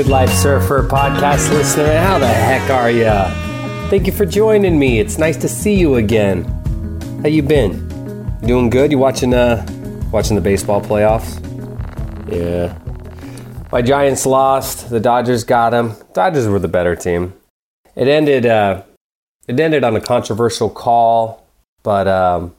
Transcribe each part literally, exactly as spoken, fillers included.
Life Surfer podcast listener. How the heck are ya? Thank you for joining me. It's nice to see you again. How you been? Doing good? You watching uh watching the baseball playoffs? Yeah. My Giants lost. The Dodgers got them. Dodgers were the better team. It ended uh it ended on a controversial call, but um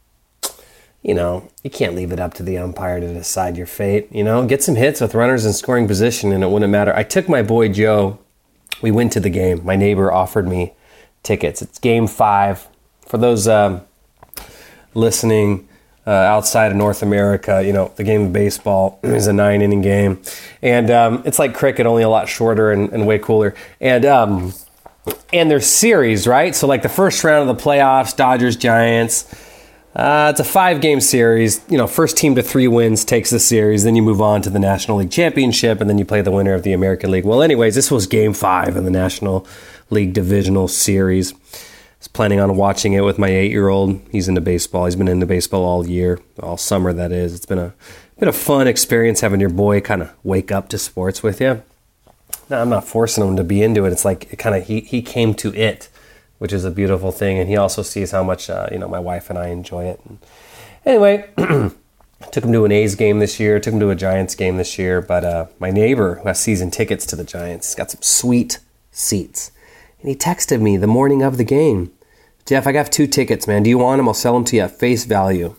you know, you can't leave it up to the umpire to decide your fate. You know, get some hits with runners in scoring position and it wouldn't matter. I took my boy Joe. We went to the game. My neighbor offered me tickets. It's game five. For those um, listening uh, outside of North America, you know, the game of baseball is a nine inning game. And um, it's like cricket, only a lot shorter and, and way cooler. And um, and there's series, right? So like the first round of the playoffs, Dodgers, Giants. Uh, it's a five-game series. You know, first team to three wins takes the series. Then you move on to the National League Championship, and then you play the winner of the American League. Well, anyways, this was game five of the National League Divisional Series. I was planning on watching it with my eight-year-old. He's into baseball. He's been into baseball all year, all summer, that is. It's been a been a fun experience having your boy kind of wake up to sports with you. No, I'm not forcing him to be into it. It's like it kind of he he came to it, which is a beautiful thing. And he also sees how much, uh, you know, my wife and I enjoy it. And anyway, took him to an A's game this year, took him to a Giants game this year. But uh, my neighbor who has season tickets to the Giants, he's got some sweet seats. And he texted me the morning of the game. Jeff, I got two tickets, man. Do you want them? I'll sell them to you at face value.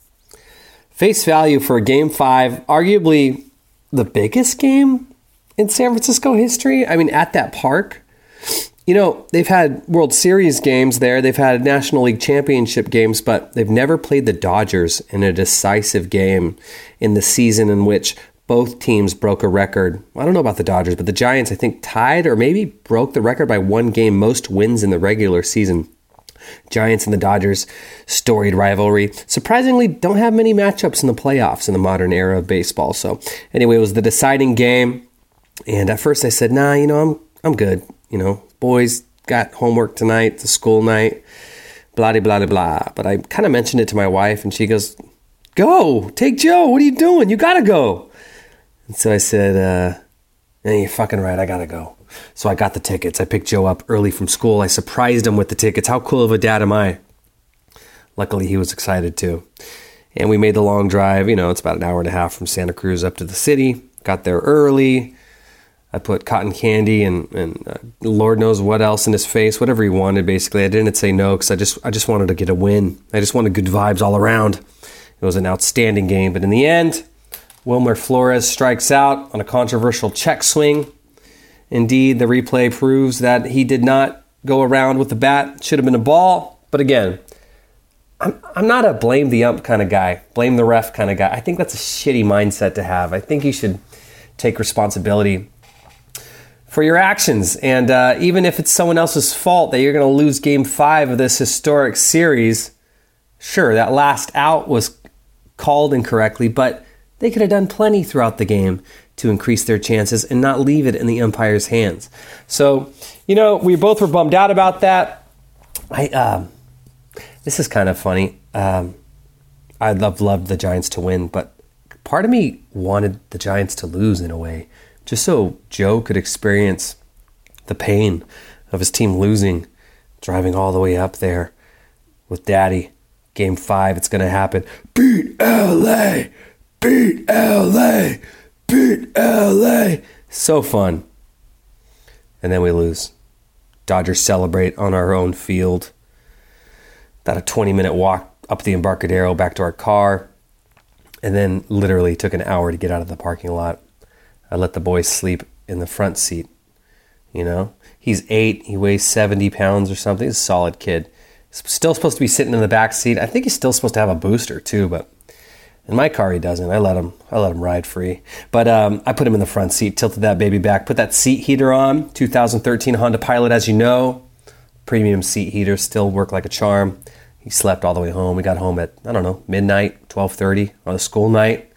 Face value for game five, arguably the biggest game in San Francisco history. I mean, at that park. You know, they've had World Series games there. They've had National League Championship games, but they've never played the Dodgers in a decisive game in the season in which both teams broke a record. I don't know about the Dodgers, but the Giants, I think, tied or maybe broke the record by one game, most wins in the regular season. Giants and the Dodgers, storied rivalry. Surprisingly, don't have many matchups in the playoffs in the modern era of baseball. So anyway, it was the deciding game. And at first I said, nah, you know, I'm I'm good, you know. Boys got homework tonight, it's a school night, blah, blah, blah, blah. But I kind of mentioned it to my wife, and she goes, go, take Joe. What are you doing? You got to go. And so I said, uh, yeah, you're fucking right. I got to go. So I got the tickets. I picked Joe up early from school. I surprised him with the tickets. How cool of a dad am I? Luckily, he was excited too. And we made the long drive. You know, it's about an hour and a half from Santa Cruz up to the city. Got there early. I put cotton candy and, and uh, Lord knows what else in his face, whatever he wanted, basically. I didn't say no because I just I just wanted to get a win. I just wanted good vibes all around. It was an outstanding game. But in the end, Wilmer Flores strikes out on a controversial check swing. Indeed, the replay proves that he did not go around with the bat. Should have been a ball. But again, I'm, I'm not a blame the ump kind of guy, blame the ref kind of guy. I think that's a shitty mindset to have. I think you should take responsibility for your actions. And uh, even if it's someone else's fault that you're going to lose game five of this historic series, sure, that last out was called incorrectly, but they could have done plenty throughout the game to increase their chances and not leave it in the umpire's hands. So, you know, we both were bummed out about that. I um, This is kind of funny. Um, I'd love, loved the Giants to win, but part of me wanted the Giants to lose in a way, just so Joe could experience the pain of his team losing, driving all the way up there with Daddy. Game five, it's going to happen. Beat L A! Beat L A! Beat L A! So fun. And then we lose. Dodgers celebrate on our own field. About a twenty-minute walk up the Embarcadero back to our car. And then literally took an hour to get out of the parking lot. I let the boy sleep in the front seat, you know. He's eight. He weighs seventy pounds or something. He's a solid kid. He's still supposed to be sitting in the back seat. I think he's still supposed to have a booster too, but in my car he doesn't. I let him I let him ride free. But um, I put him in the front seat, tilted that baby back, put that seat heater on. two thousand thirteen Honda Pilot, as you know. Premium seat heater, still work like a charm. He slept all the way home. We got home at, I don't know, midnight, twelve thirty on a school night.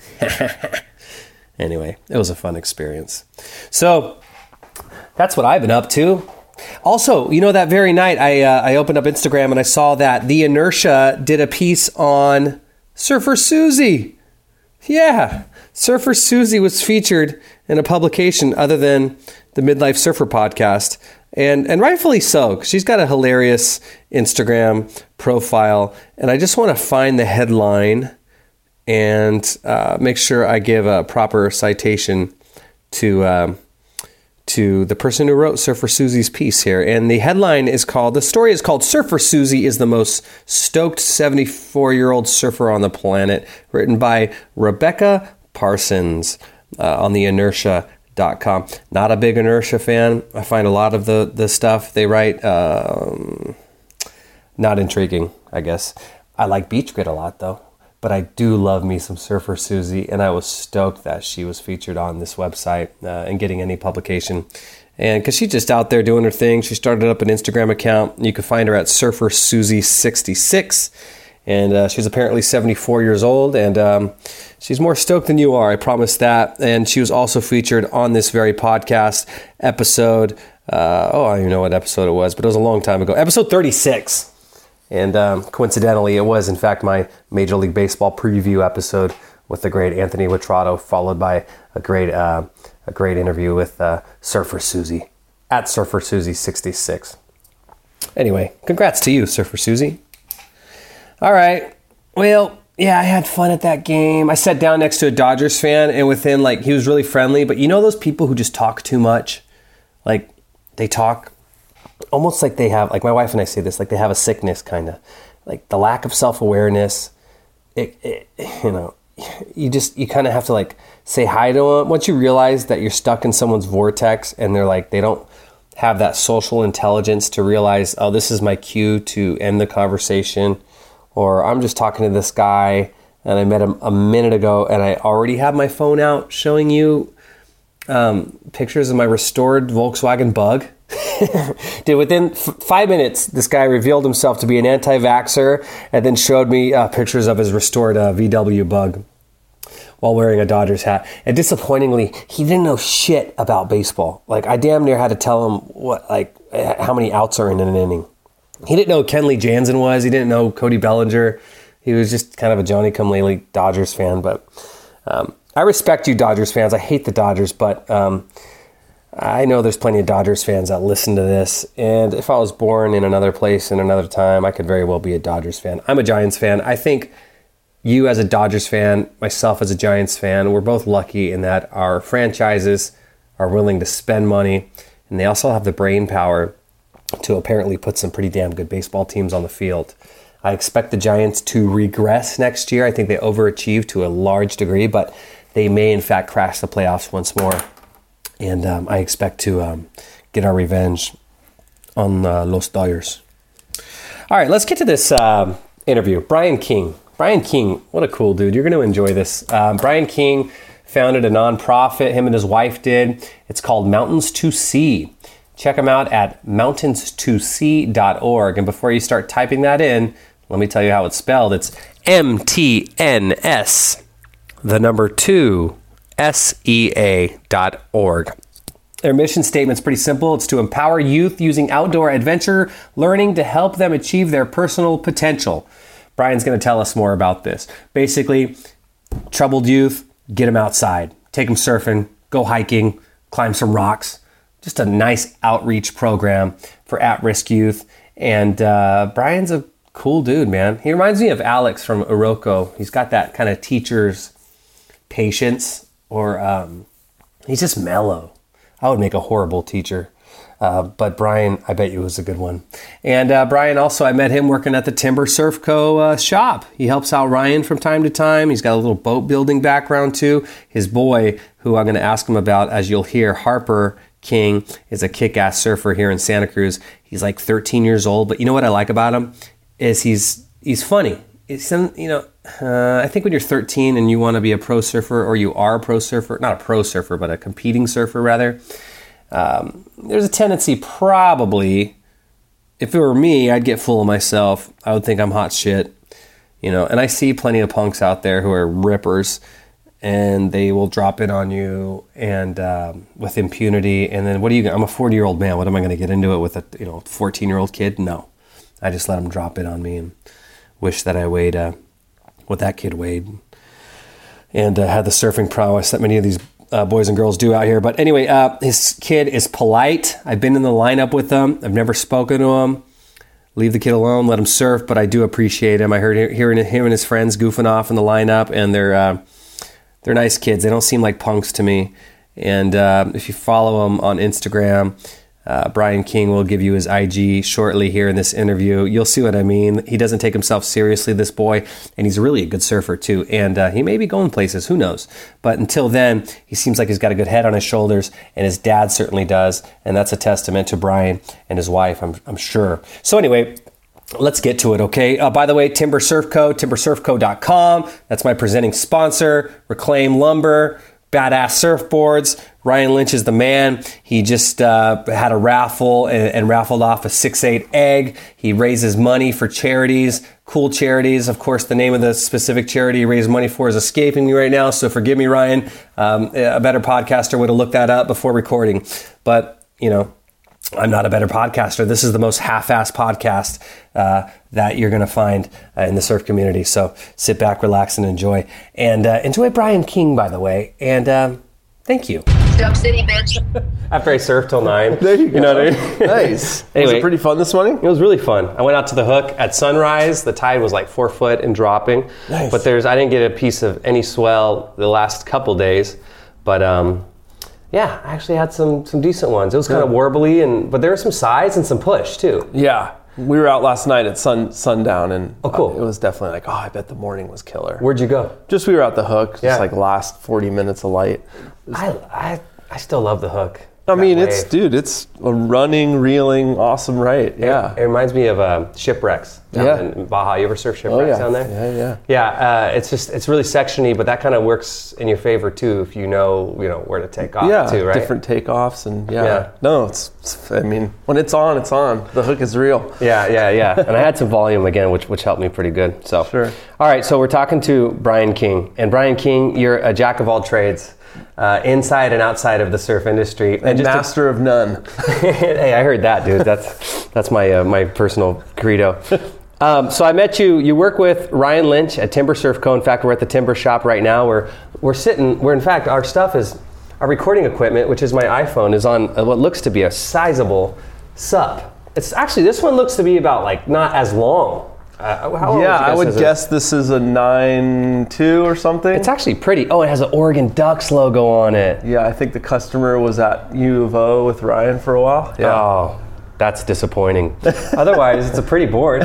Anyway, it was a fun experience. So that's what I've been up to. Also, you know, that very night I uh, I opened up Instagram and I saw that The Inertia did a piece on Surfer Susie. Yeah, Surfer Susie was featured in a publication other than the Midlife Surfer podcast, and and rightfully so. 'Cause she's got a hilarious Instagram profile, and I just want to find the headline and uh, make sure I give a proper citation to um, to the person who wrote Surfer Susie's piece here. And the headline is called, the story is called Surfer Susie is the most stoked seventy-four-year-old surfer on the planet, written by Rebecca Parsons uh, on the inertia dot com. Not a big Inertia fan. I find a lot of the, the stuff they write um, not intriguing, I guess. I like Beach Grit a lot, though. But I do love me some Surfer Susie, and I was stoked that she was featured on this website uh, and getting any publication. And because she's just out there doing her thing, she started up an Instagram account. You can find her at Surfer Susie sixty-six, and uh, she's apparently seventy-four years old, and um, she's more stoked than you are, I promise that. And she was also featured on this very podcast episode. Uh, oh, I don't even know what episode it was, but it was a long time ago. Episode thirty-six. And um, coincidentally, it was, in fact, my Major League Baseball preview episode with the great Anthony Witrato, followed by a great uh, a great interview with uh, Surfer Susie, at Surfer Susie sixty-six. Anyway, congrats to you, Surfer Susie. All right. Well, yeah, I had fun at that game. I sat down next to a Dodgers fan, and within, like, he was really friendly. But you know those people who just talk too much? Like, they talk almost like they have, like my wife and I say this, like they have a sickness, kind of. Like the lack of self-awareness, it, it, you know, you just, you kind of have to like say hi to them. Once you realize that you're stuck in someone's vortex and they're like, they don't have that social intelligence to realize, oh, this is my cue to end the conversation. Or I'm just talking to this guy and I met him a minute ago and I already have my phone out showing you um, pictures of my restored Volkswagen Bug. Dude, within f- five minutes, this guy revealed himself to be an anti-vaxxer and then showed me uh, pictures of his restored uh, V W Bug while wearing a Dodgers hat. And disappointingly, he didn't know shit about baseball. Like, I damn near had to tell him what, like, how many outs are in an inning. He didn't know who Kenley Jansen was. He didn't know Cody Bellinger. He was just kind of a Johnny-come-lately Dodgers fan. But um, I respect you, Dodgers fans. I hate the Dodgers, but Um, I know there's plenty of Dodgers fans that listen to this, and if I was born in another place in another time, I could very well be a Dodgers fan. I'm a Giants fan. I think you as a Dodgers fan, myself as a Giants fan, we're both lucky in that our franchises are willing to spend money, and they also have the brain power to apparently put some pretty damn good baseball teams on the field. I expect the Giants to regress next year. I think they overachieved to a large degree, but they may in fact crash the playoffs once more. And um, I expect to um, get our revenge on uh, Los Dodgers. All right, let's get to this um, interview. Brian King. Brian King, what a cool dude. You're going to enjoy this. Um, Brian King founded a nonprofit, him and his wife did. It's called Mountains to See. Check them out at mountains to see dot org. And before you start typing that in, let me tell you how it's spelled. It's M T N S, the number two, S E A dot org. Their mission statement's pretty simple. It's to empower youth using outdoor adventure learning to help them achieve their personal potential. Brian's going to tell us more about this. Basically, troubled youth, get them outside. Take them surfing, go hiking, climb some rocks. Just a nice outreach program for at-risk youth. And uh, Brian's a cool dude, man. He reminds me of Alex from Iroko. He's got that kind of teacher's patience. Or um, he's just mellow. I would make a horrible teacher. Uh, but Brian, I bet you was a good one. And uh, Brian also, I met him working at the Timber Surf Co. Uh, shop. He helps out Ryan from time to time. He's got a little boat building background too. His boy, who I'm going to ask him about, as you'll hear, Harper King, is a kick-ass surfer here in Santa Cruz. He's like thirteen years old. But you know what I like about him? Is he's he's funny. It's, you know, uh, I think when you're thirteen and you want to be a pro surfer, or you are a pro surfer, not a pro surfer, but a competing surfer rather, um, there's a tendency probably, if it were me, I'd get full of myself. I would think I'm hot shit, you know, and I see plenty of punks out there who are rippers and they will drop in on you and um, with impunity. And then what do you, I'm a forty year old man. What am I going to get into it with a, you know, fourteen year old kid? No, I just let them drop in on me and wish that I weighed uh, what that kid weighed. and uh, had the surfing prowess that many of these uh, boys and girls do out here. But anyway, uh, his kid is polite. I've been in the lineup with him. I've never spoken to him. Leave the kid alone, let him surf, but I do appreciate him. I heard hearing him and his friends goofing off in the lineup, and they're uh, they're nice kids. They don't seem like punks to me. And uh, if you follow him on Instagram, uh, Brian King will give you his I G shortly here in this interview. You'll see what I mean. He doesn't take himself seriously, this boy, and he's really a good surfer too. And uh, he may be going places, who knows? But until then, he seems like he's got a good head on his shoulders, and his dad certainly does. And that's a testament to Brian and his wife, I'm, I'm sure. So anyway, let's get to it, okay? Uh, by the way, Timber Surf Co., timber surf co dot com. That's my presenting sponsor. Reclaim Lumber, badass surfboards. Ryan Lynch is the man. He just uh, had a raffle and, and raffled off a six eight egg. He raises money for charities, cool charities. Of course, the name of the specific charity he raised money for is escaping me right now, so forgive me, Ryan. Um, a better podcaster would have looked that up before recording. But, you know, I'm not a better podcaster. This is the most half-assed podcast uh, that you're going to find uh, in the surf community. So sit back, relax, and enjoy. And uh, enjoy Brian King, by the way. And um, thank you. Dub City, bitch. After I surfed till nine. There you go. You know what I mean? Nice. Anyway, was it pretty fun this morning? It was really fun. I went out to the hook at sunrise. The tide was like four foot and dropping. Nice. But there's I didn't get a piece of any swell the last couple days. But um, yeah, I actually had some some decent ones. It was kind yeah. of warbly, and but there were some sides and some push too. Yeah. We were out last night at sun sundown, and oh, cool. uh, it was definitely like, oh, I bet the morning was killer. Where'd you go? Just we were at the hook, just yeah. like last forty minutes of light. Was, I, I I still love the hook. I mean, wave. it's, dude, it's a running, reeling, awesome right. Yeah. It, it reminds me of uh, shipwrecks down yeah. in Baja. You ever surf shipwrecks oh, yeah. down there? Yeah, yeah. Yeah, uh, it's just, it's really sectiony, but that kind of works in your favor too if you know, you know, where to take off yeah, too, right? different takeoffs and yeah. yeah. No, it's, it's, I mean, when it's on, it's on. The hook is real. Yeah, yeah, yeah. And I had some volume again, which which helped me pretty good. So, sure. All right, so we're talking to Brian King. And Brian King, you're a jack of all trades. Uh, inside and outside of the surf industry, and, and just master a, of none. Hey, I heard that, dude. That's that's my uh, my personal credo. Um, so I met you. You work with Ryan Lynch at Timber Surf Co. In fact, we're at the Timber Shop right now. We're we're sitting. We're in fact our stuff is our recording equipment, which is my iPhone, is on what looks to be a sizable S U P. It's actually this one looks to be about like not as long. Uh, how yeah, I would guess this is a nine two or something. It's actually pretty. Oh, it has an Oregon Ducks logo on it. Yeah, I think the customer was at U of O with Ryan for a while. Yeah. Oh, that's disappointing. Otherwise, it's a pretty board.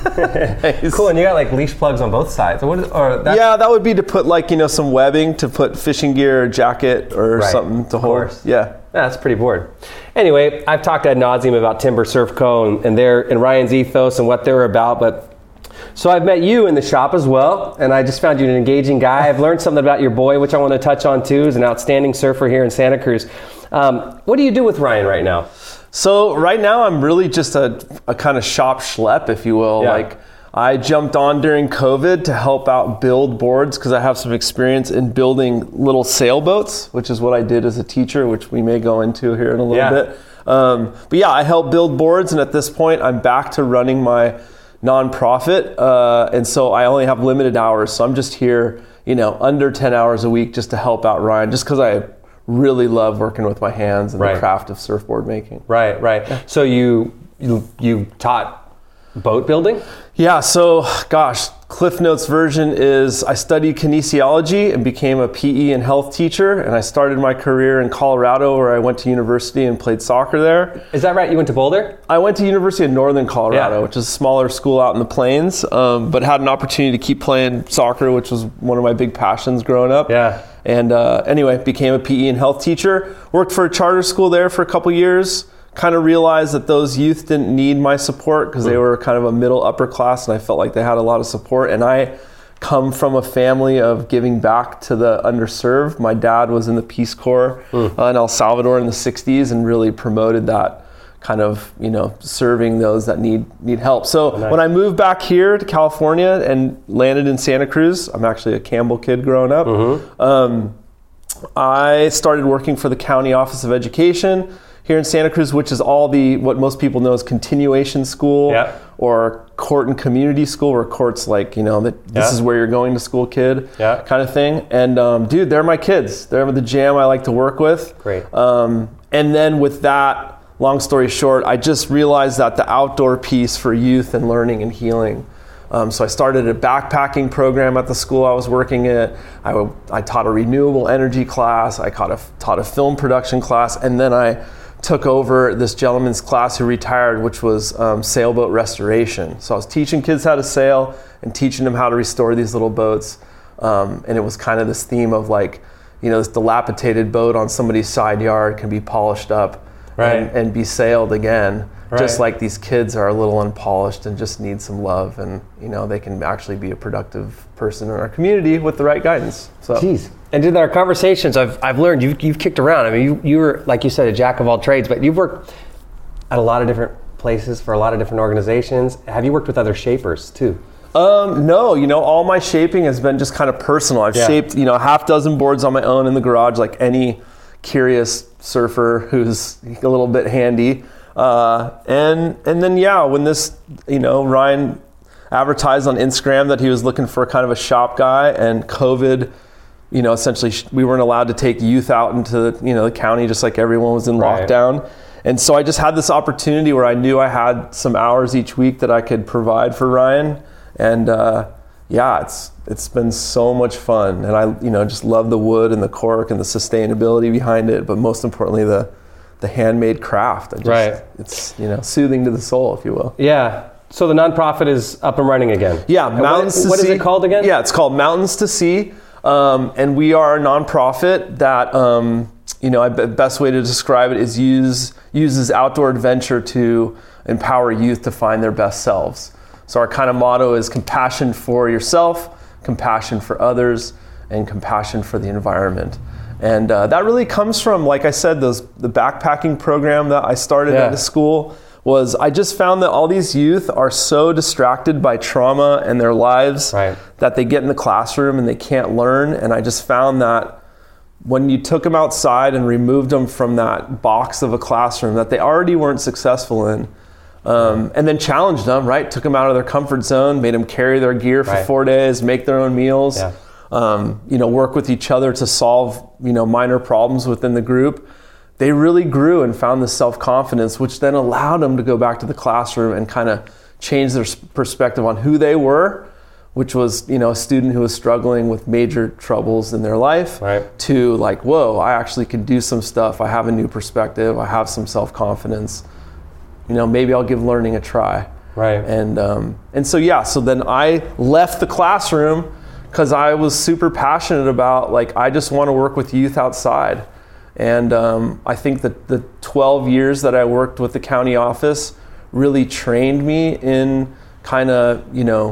Nice. Cool, and you got like leash plugs on both sides. What is, or that? Yeah, that would be to put like, you know, some webbing to put fishing gear or jacket or right. something to of hold. Course. Yeah. Yeah, that's pretty bored. Anyway, I've talked ad nauseum about Timber Surf Co. and, and their and Ryan's ethos and what they're about, but so I've met you in the shop as well, and I just found you an engaging guy. I've learned something about your boy, which I want to touch on too. He's an outstanding surfer here in Santa Cruz. Um, what do you do with Ryan right now? So right now I'm really just a, a kind of shop schlep, if you will. Yeah. Like I jumped on during COVID to help out build boards because I have some experience in building little sailboats, which is what I did as a teacher, which we may go into here in a little yeah. bit. Um, but yeah, I help build boards, and at this point I'm back to running my nonprofit, uh, and so I only have limited hours. So I'm just here, you know, under ten hours a week just to help out Ryan, just because I really love working with my hands and right. the craft of surfboard making. Right, right. Yeah. So you, you you taught boat building? Yeah, so gosh, Cliff Notes version is I studied kinesiology and became a P E and health teacher, and I started my career in Colorado where I went to university and played soccer there. Is that right? You went to Boulder? I went to University of Northern Colorado, yeah. which is a smaller school out in the plains, um, but had an opportunity to keep playing soccer, which was one of my big passions growing up. Yeah. And uh, anyway, became a P E and health teacher, worked for a charter school there for a couple years, kind of realized that those youth didn't need my support because mm. they were kind of a middle upper class, and I felt like they had a lot of support. And I come from a family of giving back to the underserved. My dad was in the Peace Corps mm. uh, in El Salvador in the sixties and really promoted that kind of, you know, serving those that need need help. So nice. When I moved back here to California and landed in Santa Cruz, I'm actually a Campbell kid growing up, mm-hmm. um, I started working for the County Office of Education here in Santa Cruz, which is all the, what most people know is continuation school Yeah. or court and community school, where court's like, you know, that this Yeah. is where you're going to school, kid, Yeah. kind of thing. And um, dude, they're my kids. They're the jam I like to work with. Great. Um, and then with that, long story short, I just realized that the outdoor piece for youth and learning and healing. Um, so I started a backpacking program at the school I was working at. I, w- I taught a renewable energy class. I taught a, taught a film production class. And then I took over this gentleman's class who retired, which was um, sailboat restoration. So I was teaching kids how to sail and teaching them how to restore these little boats. Um, and it was kind of this theme of like, you know, this dilapidated boat on somebody's side yard can be polished up Right. and, and be sailed again. Right. Just like these kids are a little unpolished and just need some love, and you know they can actually be a productive person in our community with the right guidance. So, Jeez. And in our conversations, I've I've learned you've you've kicked around. I mean, you you were, like you said, a jack of all trades, but you've worked at a lot of different places for a lot of different organizations. Have you worked with other shapers too? Um, no, you know, all my shaping has been just kind of personal. I've Yeah. shaped, you know, a half dozen boards on my own in the garage, like any curious surfer who's a little bit handy. Uh, and and then yeah, when this, you know, Ryan advertised on Instagram that he was looking for kind of a shop guy, and COVID, you know, essentially sh- we weren't allowed to take youth out into the, you know, the county, just like everyone was in Right. lockdown. And so I just had this opportunity where I knew I had some hours each week that I could provide for Ryan. And uh, yeah, it's it's been so much fun. And I, you know, just love the wood and the cork and the sustainability behind it, but most importantly, the the handmade craft. I just, Right. It's, you know, soothing to the soul, if you will. Yeah. So the nonprofit is up and running again. Yeah, And Mountains what, to what Sea. is it called again? Yeah, it's called Mountains to Sea. Um, and we are a nonprofit that, um, you know, the best way to describe it is use uses outdoor adventure to empower youth to find their best selves. So our kind of motto is compassion for yourself, compassion for others, and compassion for the environment. And uh, that really comes from, like I said, those the backpacking program that I started Yeah. at the school. Was I just found that all these youth are so distracted by trauma and their lives Right. that they get in the classroom and they can't learn. And I just found that when you took them outside and removed them from that box of a classroom that they already weren't successful in, um, and then challenged them, right? Took them out of their comfort zone, made them carry their gear for Right. four days, make their own meals, Yeah. um, you know, work with each other to solve, you know, minor problems within the group. They really grew and found this self-confidence, which then allowed them to go back to the classroom and kind of change their s- perspective on who they were, which was, you know, a student who was struggling with major troubles in their life, Right. to like, whoa, I actually can do some stuff. I have a new perspective. I have some self-confidence. You know, maybe I'll give learning a try. Right. And um, and so yeah, so then I left the classroom because I was super passionate about, like, I just want to work with youth outside. And um, I think that the twelve years that I worked with the county office really trained me in kind of, you know,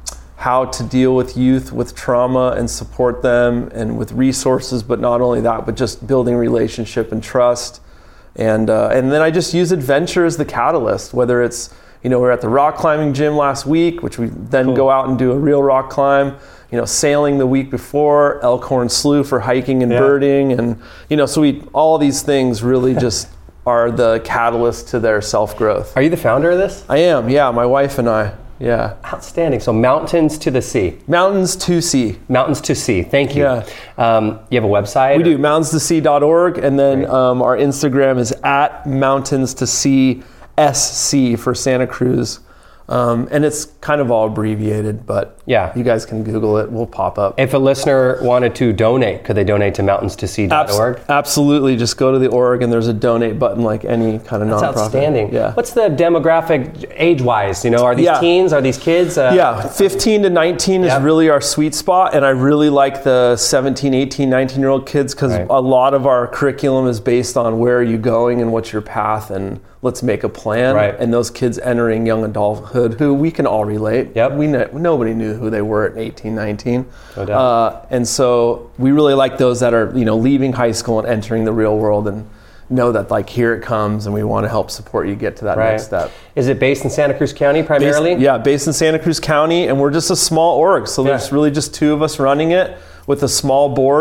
how to deal with youth with trauma and support them, and with resources, but not only that, but just building relationship and trust. And uh, and then I just use adventure as the catalyst, whether it's, you know, we're at the rock climbing gym last week, which we then Cool. go out and do a real rock climb, you know, sailing the week before, Elkhorn Slough for hiking and Yeah. birding. And, you know, so we, all these things really just are the catalyst to their self-growth. Are you the founder of this? I am, yeah, my wife and I, yeah. Outstanding. So Mountains to the Sea. Mountains to Sea. Mountains to Sea. Thank you. Yeah. Um, you have a website? We or- do, mountains to sea dot org, and then Great. um, our Instagram is at mountains to sea S C for Santa Cruz. Um, and it's kind of all abbreviated, but Yeah. you guys can Google it, we'll pop up. If a listener wanted to donate, could they donate to mountains to sea dot org? Abs- absolutely, just go to the org and there's a donate button like any kind of That's nonprofit. outstanding. Yeah. What's the demographic age-wise? You know, are these Yeah. teens? Are these kids? Uh, Yeah, fifteen to nineteen Yep. is really our sweet spot, and I really like the seventeen, eighteen, nineteen-year-old kids because Right. a lot of our curriculum is based on where are you going and what's your path, and let's make a plan. Right. And those kids entering young adulthood, who we can all relate. Yep. We kn- nobody knew who they were at eighteen, nineteen. No doubt. Uh, and so we really like those that are, you know, leaving high school and entering the real world, and know that, like, here it comes, and we want to help support you get to that Right. next step. Is it based in Santa Cruz County primarily? Based, yeah, based in Santa Cruz County, and we're just a small org, so there's Yeah. really just two of us running it with a small board.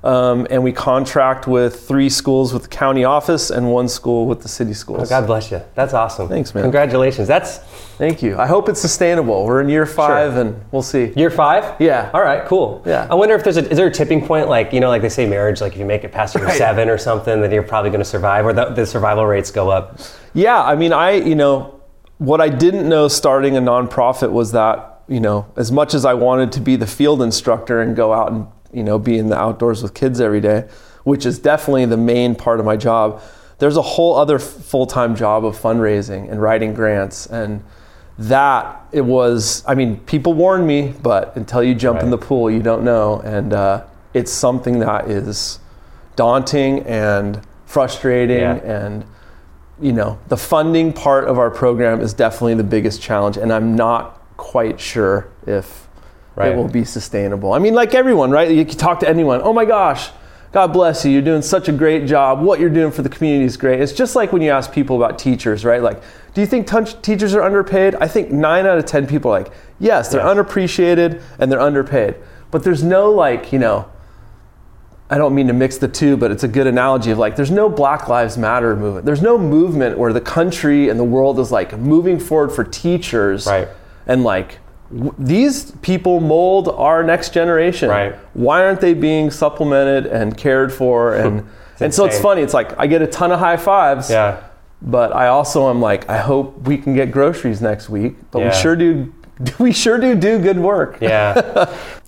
Um, and we contract with three schools with the county office and one school with the city schools. Oh, God bless you. That's awesome. Thanks, man. Congratulations. That's Thank you. I hope it's sustainable. We're in year five, Sure. and we'll see. year five? Yeah. All right, cool. Yeah. I wonder if there's a, is there a tipping point, like, you know, like they say marriage, like if you make it past year Right. seven or something, then you're probably going to survive, or the, the survival rates go up. Yeah, I mean, I, you know, what I didn't know starting a nonprofit was that, you know, as much as I wanted to be the field instructor and go out and, you know, be in the outdoors with kids every day, which is definitely the main part of my job, there's a whole other f- full-time job of fundraising and writing grants. And that, it was, I mean, people warn me, but until you jump Right. in the pool, you don't know. And uh, it's something that is daunting and frustrating. Yeah. And, you know, the funding part of our program is definitely the biggest challenge. And I'm not quite sure if Right. it will be sustainable. I mean, like everyone, right? You can talk to anyone. Oh my gosh, God bless you. You're doing such a great job. What you're doing for the community is great. It's just like when you ask people about teachers, right? Like, do you think t- teachers are underpaid? I think nine out of ten people are like, yes, they're Yes. unappreciated and they're underpaid. But there's no, like, you know, I don't mean to mix the two, but it's a good analogy of, like, there's no Black Lives Matter movement. There's no movement where the country and the world is like moving forward for teachers. Right. And like, w- these people mold our next generation. Right. Why aren't they being supplemented and cared for? And and so it's insane. funny. It's like I get a ton of high fives. Yeah. But I also am like, I hope we can get groceries next week. But Yeah. we sure do. We sure do do good work. Yeah.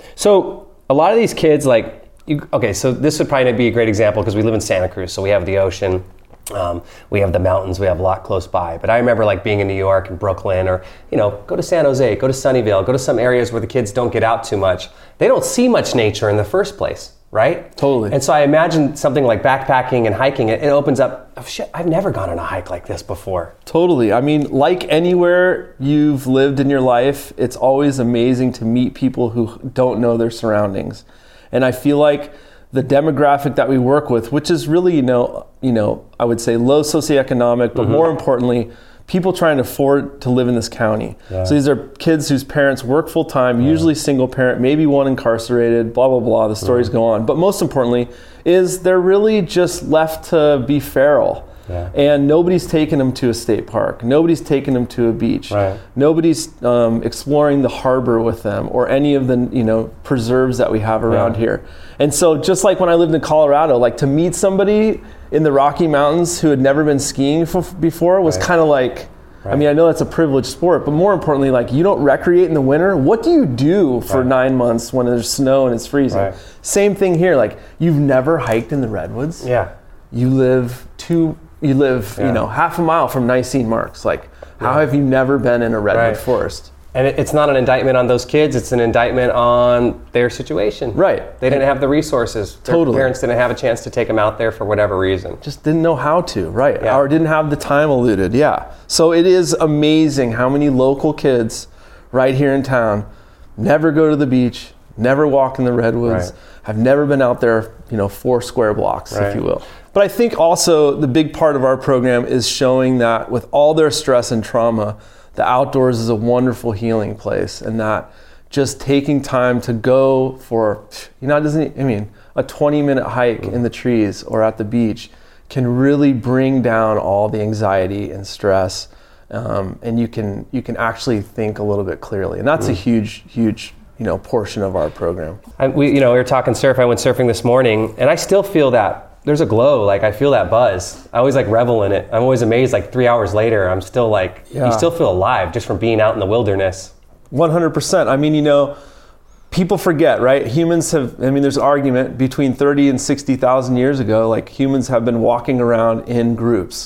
So a lot of these kids, like, you, okay, so this would probably be a great example because we live in Santa Cruz, so we have the ocean, um, we have the mountains, we have a lot close by. But I remember like being in New York and Brooklyn, or, you know, go to San Jose, go to Sunnyvale, go to some areas where the kids don't get out too much. They don't see much nature in the first place, right? Totally. And so I imagine something like backpacking and hiking, it, it opens up, oh shit, I've never gone on a hike like this before. Totally. I mean, like anywhere you've lived in your life, it's always amazing to meet people who don't know their surroundings. And I feel like the demographic that we work with, which is really, you know, you know, I would say low socioeconomic, but mm-hmm. more importantly, people trying to afford to live in this county. Yeah. So these are kids whose parents work full time, yeah. usually single parent, maybe one incarcerated, blah, blah, blah. The stories mm-hmm. go on. But most importantly is they're really just left to be feral. Yeah. And nobody's taking them to a state park. Nobody's taking them to a beach. Right. Nobody's um, exploring the harbor with them or any of the, you know, preserves that we have around yeah. here. And so just like when I lived in Colorado, like to meet somebody in the Rocky Mountains who had never been skiing f- before was right. kind of like, right. I mean, I know that's a privileged sport, but more importantly, like you don't recreate in the winter. What do you do for right. nine months when there's snow and it's freezing? Right. Same thing here. Like you've never hiked in the Redwoods. Yeah. You live two... You live, yeah. you know, half a mile from Nicene Marks. Like, how yeah. have you never been in a redwood right. forest? And it, it's not an indictment on those kids. It's an indictment on their situation. Right. They didn't have the resources. Their totally. parents didn't have a chance to take them out there for whatever reason. Just didn't know how to, right. Yeah. Or didn't have the time allotted, yeah. So it is amazing how many local kids right here in town never go to the beach, never walk in the redwoods, right. have never been out there, you know, four square blocks, right. if you will. But I think also the big part of our program is showing that with all their stress and trauma, the outdoors is a wonderful healing place, and that just taking time to go for, you know, it doesn't, I mean, a twenty minute hike mm-hmm. in the trees or at the beach can really bring down all the anxiety and stress, um, and you can you can actually think a little bit clearly, and that's mm-hmm. a huge, huge, you know, portion of our program. I, we, you know, we were talking surf. I went surfing this morning, and I still feel that. There's a glow, like I feel that buzz. I always like revel in it. I'm always amazed, like three hours later, I'm still like, yeah. you still feel alive just from being out in the wilderness. one hundred percent. I mean, you know, people forget, right? Humans have, I mean, there's an argument between thirty and sixty thousand years ago, like humans have been walking around in groups.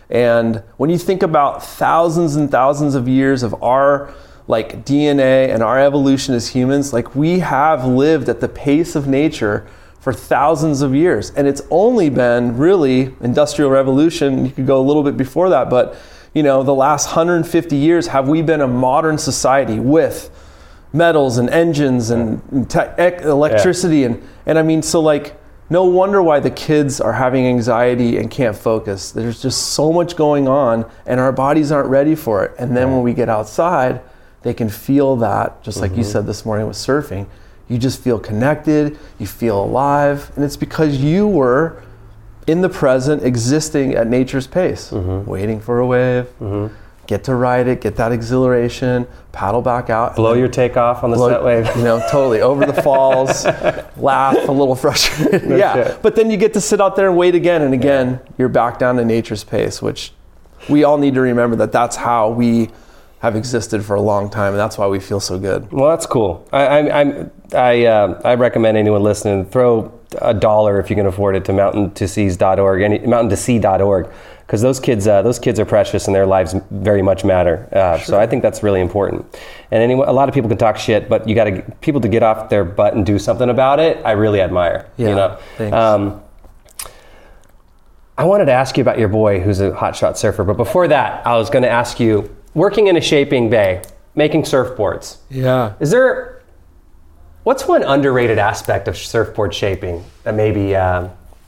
And when you think about thousands and thousands of years of our like D N A and our evolution as humans, like we have lived at the pace of nature for thousands of years. And it's only been really Industrial Revolution, you could go a little bit before that, but you know, the last one hundred fifty years have we been a modern society with metals and engines and yeah. te- electricity yeah. and, and I mean, so like, no wonder why the kids are having anxiety and can't focus. There's just so much going on and our bodies aren't ready for it. And then yeah. when we get outside, they can feel that, just like mm-hmm. you said this morning with surfing, you just feel connected, you feel alive, and it's because you were in the present, existing at nature's pace, mm-hmm. waiting for a wave, mm-hmm. get to ride it, get that exhilaration, paddle back out. Blow your takeoff on the blow, set wave. You know, totally, over the falls, laugh, a little frustrated. No yeah, shit. But then you get to sit out there and wait again, and again, yeah. you're back down to nature's pace, which we all need to remember that that's how we have existed for a long time, and that's why we feel so good. Well, that's cool. I I I I, uh, I recommend anyone listening, throw a dollar if you can afford it to mountain to seas dot org, any, mountain to sea dot org, because those kids uh, those kids are precious and their lives very much matter. Uh, sure. So I think that's really important. And anyone, a lot of people can talk shit, but you got to people to get off their butt and do something about it. I really admire. Yeah. You know. Thanks. Um, I wanted to ask you about your boy who's a hotshot surfer, but before that, I was going to ask you. Working in a shaping bay, making surfboards. Yeah. Is there, what's one underrated aspect of surfboard shaping that maybe, um,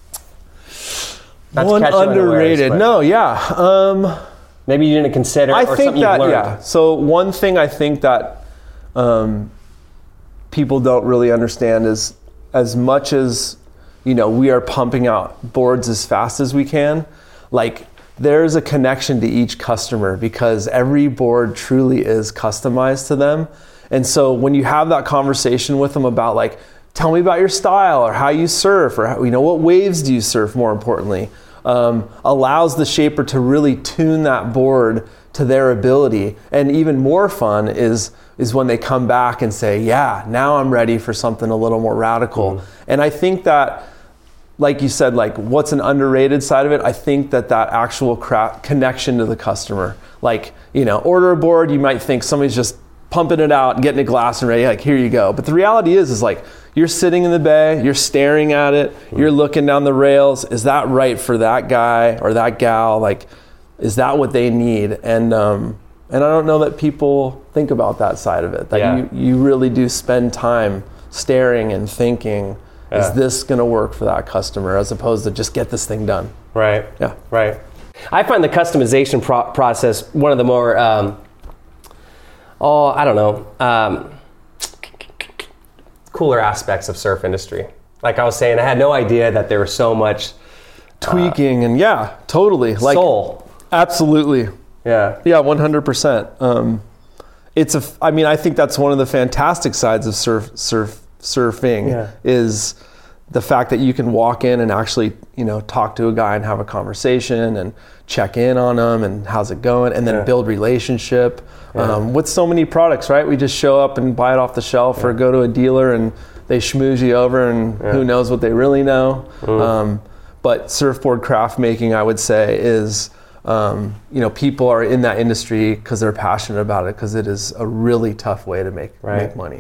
one underrated, unawares, no, yeah. Um, maybe you didn't consider I or think something that, you've learned. Yeah. So one thing I think that um, people don't really understand is as much as, you know, we are pumping out boards as fast as we can, like, there's a connection to each customer because every board truly is customized to them. And so when you have that conversation with them about like, tell me about your style or how you surf or how, you know, what waves do you surf more importantly, um, allows the shaper to really tune that board to their ability. And even more fun is is when they come back and say, yeah, now I'm ready for something a little more radical. Mm. And I think that, like you said, like what's an underrated side of it? I think that that actual cra- connection to the customer, like, you know, order a board, you might think somebody's just pumping it out, getting a glass and ready, like, here you go. But the reality is, is like, you're sitting in the bay, you're staring at it, mm-hmm. you're looking down the rails. Is that right for that guy or that gal? Like, is that what they need? And, um, and I don't know that people think about that side of it, that yeah. you, you really do spend time staring and thinking, yeah. is this going to work for that customer as opposed to just get this thing done? Right. Yeah. Right. I find the customization pro- process one of the more, um, oh, I don't know, um, cooler aspects of surf industry. Like I was saying, I had no idea that there was so much tweaking uh, and yeah, totally. Like, soul. Absolutely. Yeah. Yeah, one hundred percent. Um, it's a, I mean, I think that's one of the fantastic sides of surf, surf, surfing yeah. is the fact that you can walk in and actually, you know, talk to a guy and have a conversation and check in on them and how's it going, and then yeah. build relationship. Yeah. Um, with so many products, right? We just show up and buy it off the shelf yeah. or go to a dealer and they schmooze you over and yeah. who knows what they really know. Mm. Um, but surfboard craft making, I would say, is, um, you know, people are in that industry because they're passionate about it, because it is a really tough way to make right. make money.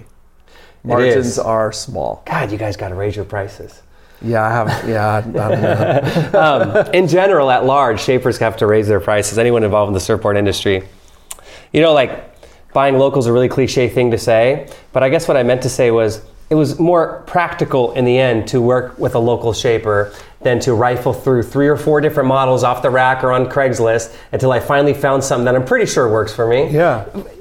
Margins are small. God, you guys got to raise your prices. Yeah, I have. Yeah, I, I don't know. um, in general, at large, shapers have to raise their prices. Anyone involved in the surfboard industry, you know, like buying local is a really cliche thing to say, but I guess what I meant to say was it was more practical in the end to work with a local shaper than to rifle through three or four different models off the rack or on Craigslist until I finally found something that I'm pretty sure works for me. Yeah.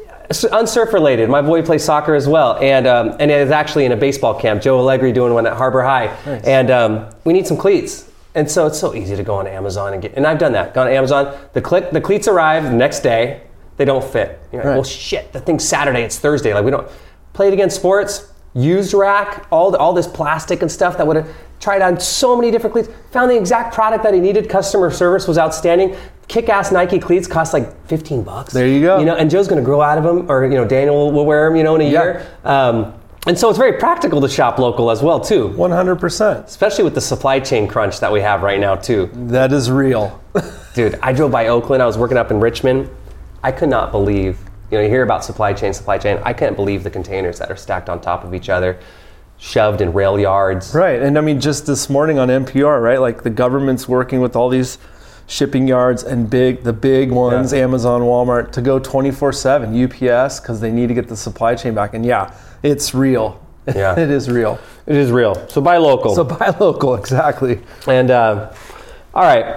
Unsurf related. My boy plays soccer as well, and um, and is actually in a baseball camp. Joe Allegri doing one at Harbor High, nice. and um, we need some cleats. And so it's so easy to go on Amazon and get. And I've done that. Gone to Amazon. The click, the cleats arrive the next day. They don't fit. You're like, right. well, shit. The thing's Saturday. It's Thursday. Like we don't play it against sports. Used rack. All the, all this plastic and stuff that would have tried on so many different cleats. Found the exact product that he needed. Customer service was outstanding. Kick-ass Nike cleats cost like fifteen bucks. There you go. You know, and Joe's going to grow out of them, or you know, Daniel will wear them, you know, in a yeah. year. Um, and so it's very practical to shop local as well, too. one hundred percent. Especially with the supply chain crunch that we have right now, too. That is real. Dude, I drove by Oakland. I was working up in Richmond. I could not believe, you know, you hear about supply chain, supply chain. I couldn't believe the containers that are stacked on top of each other, shoved in rail yards. Right, and I mean, just this morning on N P R, right? Like the government's working with all these shipping yards and big, the big ones, yeah. Amazon, Walmart, to go twenty-four seven, U P S, because they need to get the supply chain back. And yeah, it's real. Yeah, it is real. It is real. So buy local. So buy local, exactly. And uh, all right,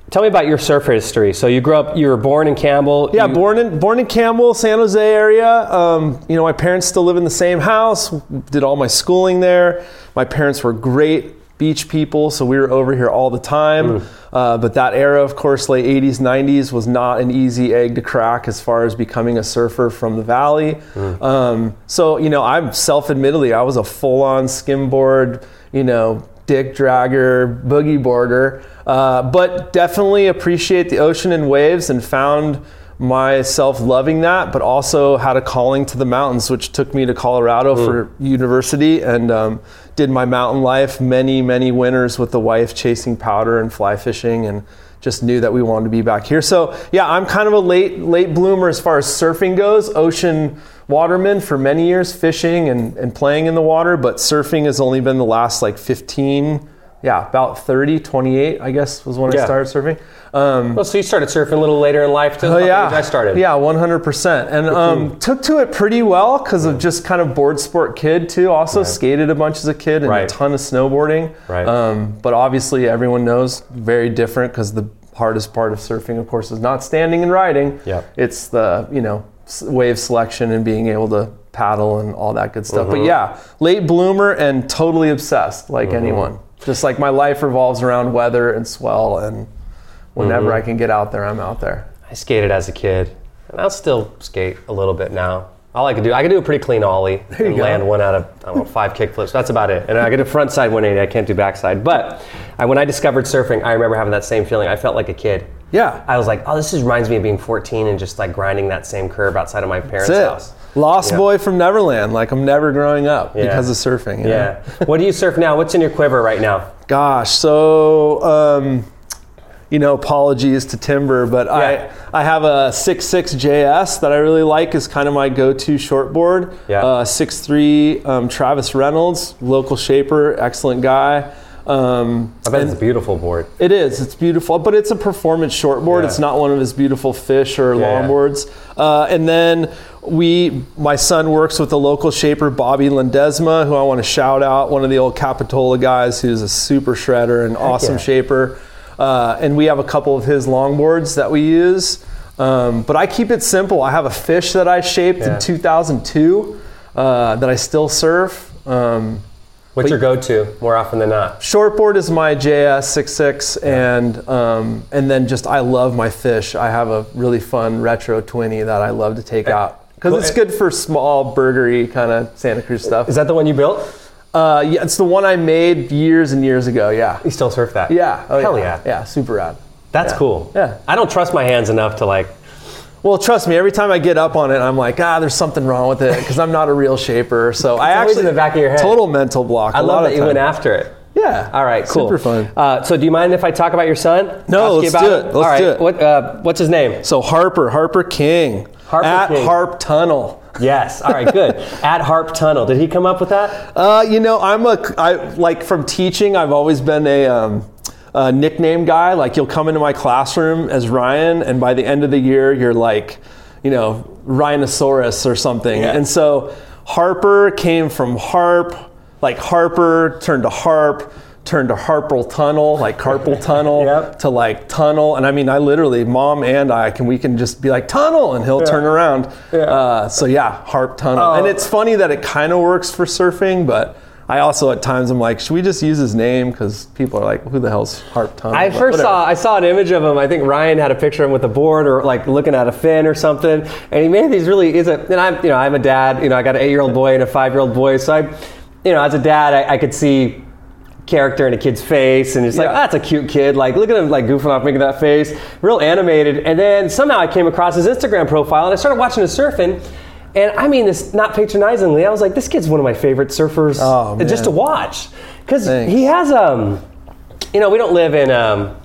Tell me about your surf history. So you grew up, you were born in Campbell. Yeah, you, born in born in Campbell, San Jose area. Um, you know, my parents still live in the same house. Did all my schooling there. My parents were great beach people, so we were over here all the time. Mm. Uh, but that era, of course, late eighties, nineties, was not an easy egg to crack as far as becoming a surfer from the valley. Mm. Um, so, you know, I'm self-admittedly, I was a full-on skimboard, you know, dick dragger, boogie boarder. Uh, but definitely appreciate the ocean and waves and found myself loving that, but also had a calling to the mountains, which took me to Colorado mm. for university, and um, did my mountain life many, many winters with the wife chasing powder and fly fishing, and just knew that we wanted to be back here. So yeah, I'm kind of a late, late bloomer as far as surfing goes. Ocean waterman for many years, fishing and, and playing in the water, but surfing has only been the last like fifteen, yeah, about thirty, twenty-eight, I guess was when yeah. I started surfing. Um, well, so you started surfing a little later in life too? Oh, yeah. I started. Yeah, one hundred percent. And um, took to it pretty well because of just kind of board sport kid too. Also right. skated a bunch as a kid and right. a ton of snowboarding. Right. Um, but obviously everyone knows, very different, because the hardest part of surfing, of course, is not standing and riding. Yep. It's the, you know, wave selection and being able to paddle and all that good stuff. Mm-hmm. But yeah, late bloomer and totally obsessed like mm-hmm. anyone. Just like my life revolves around weather and swell, and whenever mm-hmm. I can get out there, I'm out there. I skated as a kid, and I'll still skate a little bit now. All I can do, I can do a pretty clean ollie and go. land one out of, I don't know, five kick flips. That's about it. And I can do front side one eighty, I can't do backside. But I, when I discovered surfing, I remember having that same feeling. I felt like a kid. Yeah. I was like, oh, this just reminds me of being fourteen and just like grinding that same curve outside of my parents' house. Lost yeah. boy from Neverland, like I'm never growing up yeah. because of surfing. You yeah. know? What do you surf now? What's in your quiver right now? Gosh, so, um, you know, apologies to Timber, but yeah. I I have a six six J S that I really like, is kind of my go-to shortboard. Yeah. Uh, six three um, Travis Reynolds, local shaper, excellent guy. Um, I bet it's a beautiful board. It is. It's beautiful, but it's a performance shortboard. Yeah. It's not one of his beautiful fish or yeah, longboards. Yeah. Uh, and then we, my son works with the local shaper, Bobby Lindesma, who I want to shout out, one of the old Capitola guys who's a super shredder and Heck awesome yeah. shaper. Uh, and we have a couple of his longboards that we use. Um, but I keep it simple. I have a fish that I shaped yeah. in two thousand two uh, that I still surf. Um, What's your go-to more often than not? Shortboard is my J S six six, yeah. and um, and then just I love my fish. I have a really fun retro twenty that I love to take out because it's good for small burgery kind of Santa Cruz stuff. Is that the one you built? Uh, yeah, it's the one I made years and years ago. Yeah. You still surf that? Yeah. Oh, Hell yeah. yeah. Yeah, super rad. That's yeah. cool. Yeah. I don't trust my hands enough to like. Well, trust me, every time I get up on it, I'm like, ah, there's something wrong with it because I'm not a real shaper. So I actually, in the back of your head. Total mental block. I a love lot that of you time. went after it. Yeah. All right, cool. Super fun. Uh, so do you mind if I talk about your son? No, let's do it. Let's All right. do it. What, uh, what's his name? So Harper, Harper King. Harper at King. Harp Tunnel. Yes. All right, good. At Harp Tunnel. Did he come up with that? Uh, you know, I'm a, I, like from teaching, I've always been a, um, a nickname guy. Like you'll come into my classroom as Ryan, and by the end of the year, you're like, you know, Rhinoceros or something. Yeah. And so Harper came from harp, like Harper turned to harp, turned to Harpal Tunnel, like carpal tunnel, yep. to like tunnel. And I mean, I literally, mom and I, can we can just be like tunnel, and he'll yeah. turn around. Yeah. Uh, so yeah, harp tunnel. Oh. And it's funny that it kind of works for surfing, but I also at times I'm like, should we just use his name? Because people are like, who the hell's Harp Tunnel? I first saw I saw an image of him. I think Ryan had a picture of him with a board or like looking at a fin or something. And he made these really, is a, and I'm, you know, I'm a dad, you know, I got an eight-year-old boy and a five-year-old boy. So I, you know, as a dad, I, I could see character in a kid's face and it's like, yeah. oh, that's a cute kid. Like, look at him like goofing off, making that face, real animated. And then somehow I came across his Instagram profile and I started watching his surfing. And I mean this not patronizingly. I was like, this kid's one of my favorite surfers oh, just to watch. Because he has, um, you know, we don't live in, um,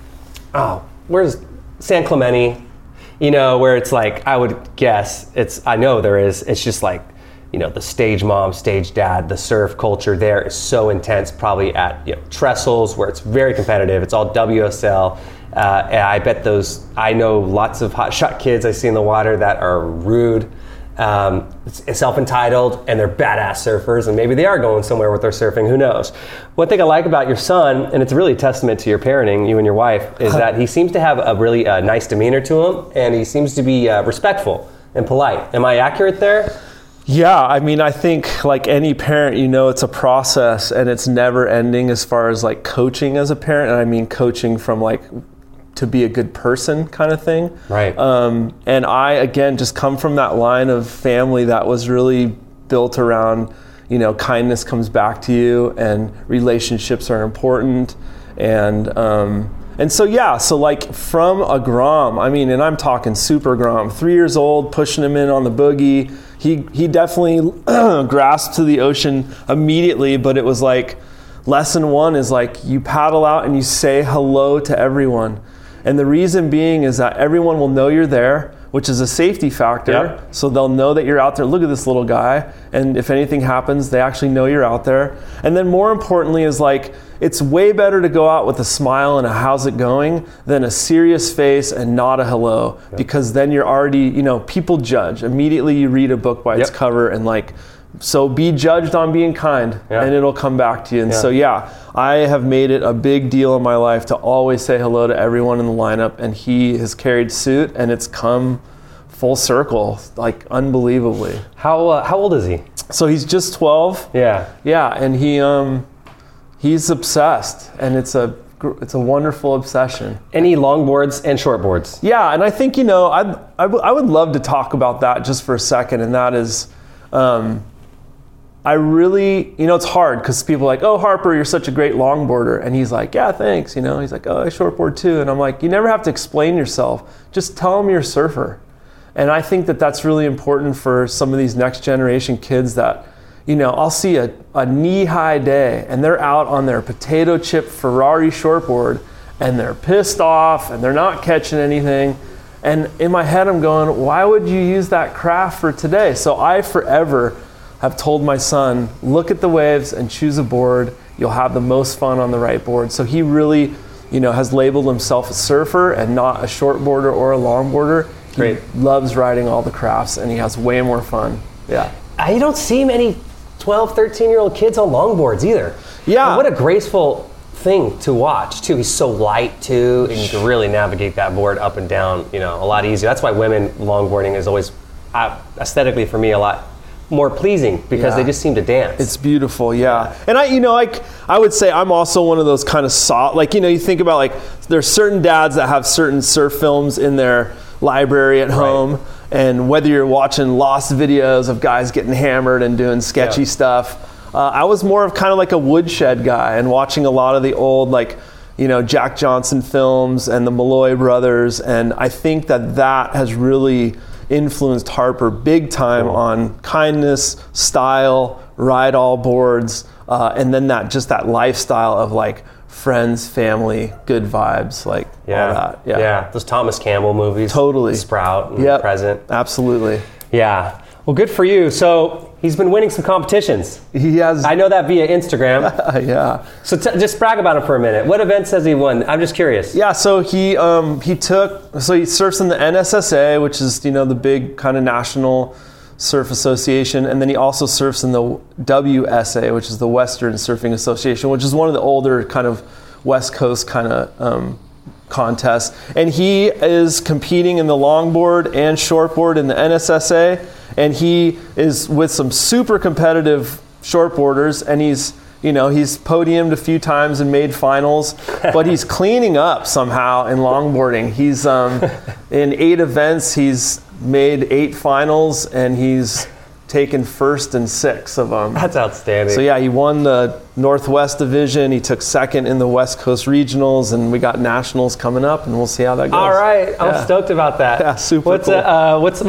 oh, where's San Clemente? You know, where it's like, I would guess, it's, I know there is, it's just like, you know, the stage mom, stage dad, the surf culture there is so intense, probably at, you know, Trestles, where it's very competitive. It's all W S L. Uh, and I bet those, I know lots of hot shot kids I see in the water that are rude. um, self-entitled, and they're badass surfers, and maybe they are going somewhere with their surfing, who knows. One thing I like about your son, and it's really a testament to your parenting, you and your wife, is that he seems to have a really uh, nice demeanor to him, and he seems to be uh, respectful and polite. Am I accurate there? Yeah, I mean, I think like any parent, you know, it's a process and it's never ending as far as like coaching as a parent. And I mean coaching from like to be a good person kind of thing. Right. Um, and I, again, just come from that line of family that was really built around, you know, kindness comes back to you and relationships are important. And, um, and so, yeah, so like from a Grom, I mean, and I'm talking super Grom, three years old, pushing him in on the boogie. He he definitely grasped to the ocean immediately, but it was like, lesson one is like, you paddle out and you say hello to everyone. And the reason being is that everyone will know you're there, which is a safety factor. Yep. So they'll know that you're out there. Look at this little guy. And if anything happens, they actually know you're out there. And then more importantly is like, it's way better to go out with a smile and a how's it going than a serious face and not a hello. Yep. Because then you're already, you know, people judge. Immediately you read a book by its yep. cover and like, so be judged on being kind yep. and it'll come back to you. And yep. so yeah, I have made it a big deal in my life to always say hello to everyone in the lineup, and he has carried suit and it's come full circle, like unbelievably. How uh, how old is he? So he's just twelve. Yeah. Yeah, and he um he's obsessed, and it's a it's a wonderful obsession. Any longboards and shortboards? Yeah, and I think, you know, I'd, I, w- I would love to talk about that just for a second, and that is, um, I really, you know, it's hard because people are like, oh, Harper, you're such a great longboarder. And he's like, yeah, thanks. You know, he's like, oh, I shortboard too. And I'm like, you never have to explain yourself. Just tell them you're a surfer. And I think that that's really important for some of these next generation kids that, you know, I'll see a, a knee-high day and they're out on their potato chip Ferrari shortboard and they're pissed off and they're not catching anything. And in my head, I'm going, why would you use that craft for today? So I forever have told my son, look at the waves and choose a board. You'll have the most fun on the right board. So he really, you know, has labeled himself a surfer and not a shortboarder or a longboarder. He Great. loves riding all the crafts and he has way more fun. Yeah. I don't see many twelve, thirteen-year-old kids on longboards either. Yeah. And what a graceful thing to watch, too. He's so light, too, and you can really navigate that board up and down, you know, a lot easier. That's why women longboarding is always, uh, aesthetically for me, a lot more pleasing because yeah. they just seem to dance. It's beautiful, yeah. And I, you know, like I would say I'm also one of those kind of soft, like, you know, you think about like there's certain dads that have certain surf films in their library at home. Right. And whether you're watching lost videos of guys getting hammered and doing sketchy yeah. stuff, uh, I was more of kind of like a woodshed guy and watching a lot of the old, like, you know, Jack Johnson films and the Malloy brothers. And I think that that has really influenced Harper big time cool. on kindness, style, ride all boards, uh, and then that just that lifestyle of like friends, family, good vibes, like yeah. all that. Yeah. yeah, those Thomas Campbell movies. Totally. Sprout and yep. Present. Absolutely. Yeah. Well, good for you. So he's been winning some competitions. He has. I know that via Instagram. yeah. So t- just brag about him for a minute. What events has he won? I'm just curious. Yeah. So he um, he took so he surfs in the N S S A, which is, you know, the big kind of national surf association, and then he also surfs in the W S A, which is the Western Surfing Association, which is one of the older kind of West Coast kind of um, contests. And he is competing in the longboard and shortboard in the N S S A, and he is with some super competitive shortboarders, and he's, you know, he's podiumed a few times and made finals, but he's cleaning up somehow in longboarding. He's um, in eight events, he's made eight finals, and he's taken first in six of them. That's outstanding. So yeah, he won the Northwest Division. He took second in the West Coast Regionals, and we got Nationals coming up, and we'll see how that goes. All right, I'm yeah. stoked about that. Yeah, super what's cool. Uh, what's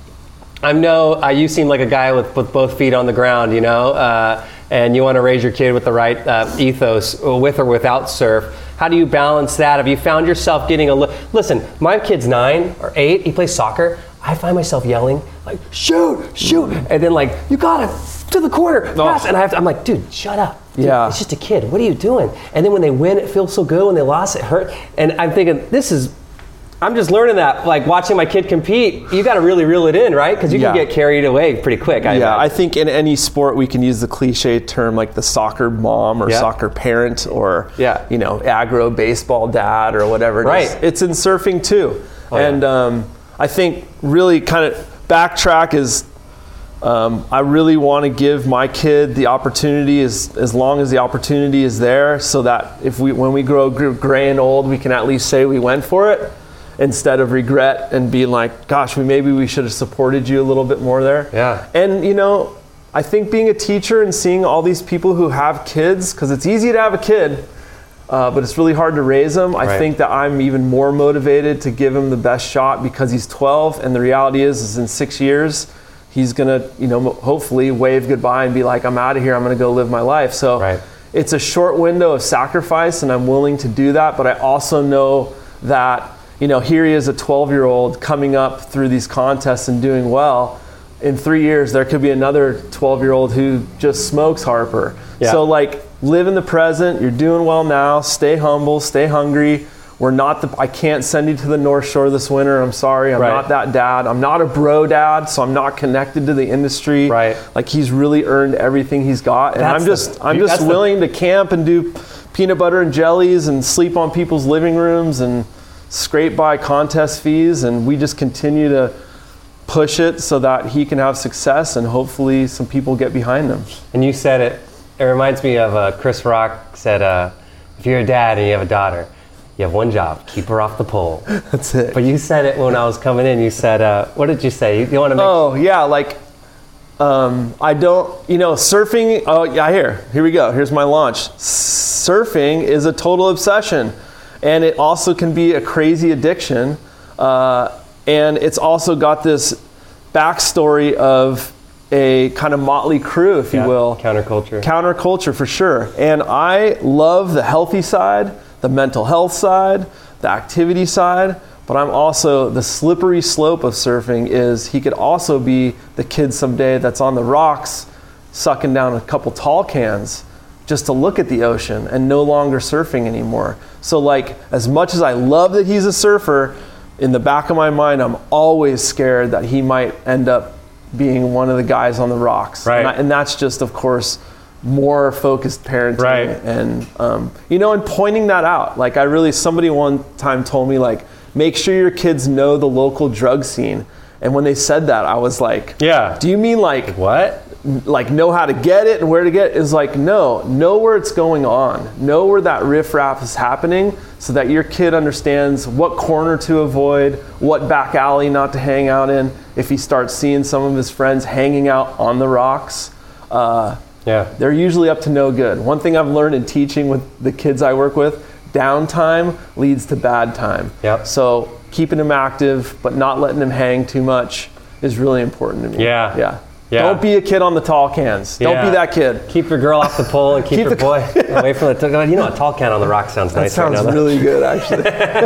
I know uh, you seem like a guy with, with both feet on the ground, you know, uh, and you want to raise your kid with the right uh, ethos, with or without surf. How do you balance that? Have you found yourself getting a li- listen? My kid's nine or eight. He plays soccer. I find myself yelling like, "Shoot, shoot!" and then like, "You got it to the corner, pass!" And I have to, I'm like, "Dude, shut up! Dude, yeah, it's just a kid. What are you doing?" And then when they win, it feels so good. When they lost, it hurt. And I'm thinking, this is I'm just learning that, like watching my kid compete, you got to really reel it in, right? Because you Yeah. can get carried away pretty quick. I yeah, imagine. I think in any sport we can use the cliche term like the soccer mom or Yeah. soccer parent or Yeah. you know aggro baseball dad or whatever it Right. is. It's in surfing too, Oh, yeah. and um, I think really kind of backtrack is. Um, I really want to give my kid the opportunity as as long as the opportunity is there, so that if we when we grow gr- gray and old, we can at least say we went for it, instead of regret and being like, gosh, we maybe we should have supported you a little bit more there. Yeah. And you know, I think being a teacher and seeing all these people who have kids, because it's easy to have a kid, uh, but it's really hard to raise them. I Right. think that I'm even more motivated to give him the best shot because he's twelve, and the reality is, is in six years. He's gonna, you know, hopefully wave goodbye and be like, I'm out of here, I'm gonna go live my life. So Right. it's a short window of sacrifice, and I'm willing to do that. But I also know that, you know, here he is, a twelve-year-old coming up through these contests and doing well. In three years, there could be another twelve-year-old who just smokes Harper. Yeah. So like, live in the present. You're doing well now. Stay humble. Stay hungry. We're not the, I can't send you to the North Shore this winter. I'm sorry. I'm Right. not that dad. I'm not a bro dad, so I'm not connected to the industry. Right. Like he's really earned everything he's got. And That's I'm just, the- I'm that's just the- willing to camp and do peanut butter and jellies and sleep on people's living rooms and scrape by contest fees. And we just continue to push it so that he can have success and hopefully some people get behind him. And you said it. It reminds me of uh, Chris Rock said, uh, if you're a dad and you have a daughter, you have one job: keep her off the pole. That's it. But you said it when I was coming in. You said, uh, what did you say? You, you want to make? Oh yeah, like um, I don't, you know, surfing. Oh yeah, here, here we go. Here's my launch. Surfing is a total obsession, and it also can be a crazy addiction. Uh, and it's also got this backstory of a kind of motley crew, if Yeah, you will. counterculture. Counterculture for sure. And I love the healthy side, the mental health side, the activity side, but I'm also, the slippery slope of surfing is he could also be the kid someday that's on the rocks sucking down a couple tall cans just to look at the ocean and no longer surfing anymore. So like, as much as I love that he's a surfer, in the back of my mind, I'm always scared that he might end up being one of the guys on the rocks. Right. And, I, and that's just, of course, more focused parenting. Right. And, um, you know, and pointing that out. Like I really, somebody one time told me like, make sure your kids know the local drug scene. And when they said that, I was like, Yeah. do you mean like, What? like know how to get it and where to get it? Is like, no, know where it's going on. Know where that riffraff is happening so that your kid understands what corner to avoid, what back alley not to hang out in. If he starts seeing some of his friends hanging out on the rocks, uh, Yeah. they're usually up to no good. One thing I've learned in teaching with the kids I work with, downtime leads to bad time. Yep. So keeping them active, but not letting them hang too much is really important to me. Yeah. Yeah. Yeah. Don't be a kid on the tall cans. Don't Yeah. be that kid. Keep your girl off the pole and keep, Keep your the- boy away from the. You know, a tall can on the rock sounds That nice sounds right now. though. really good, actually.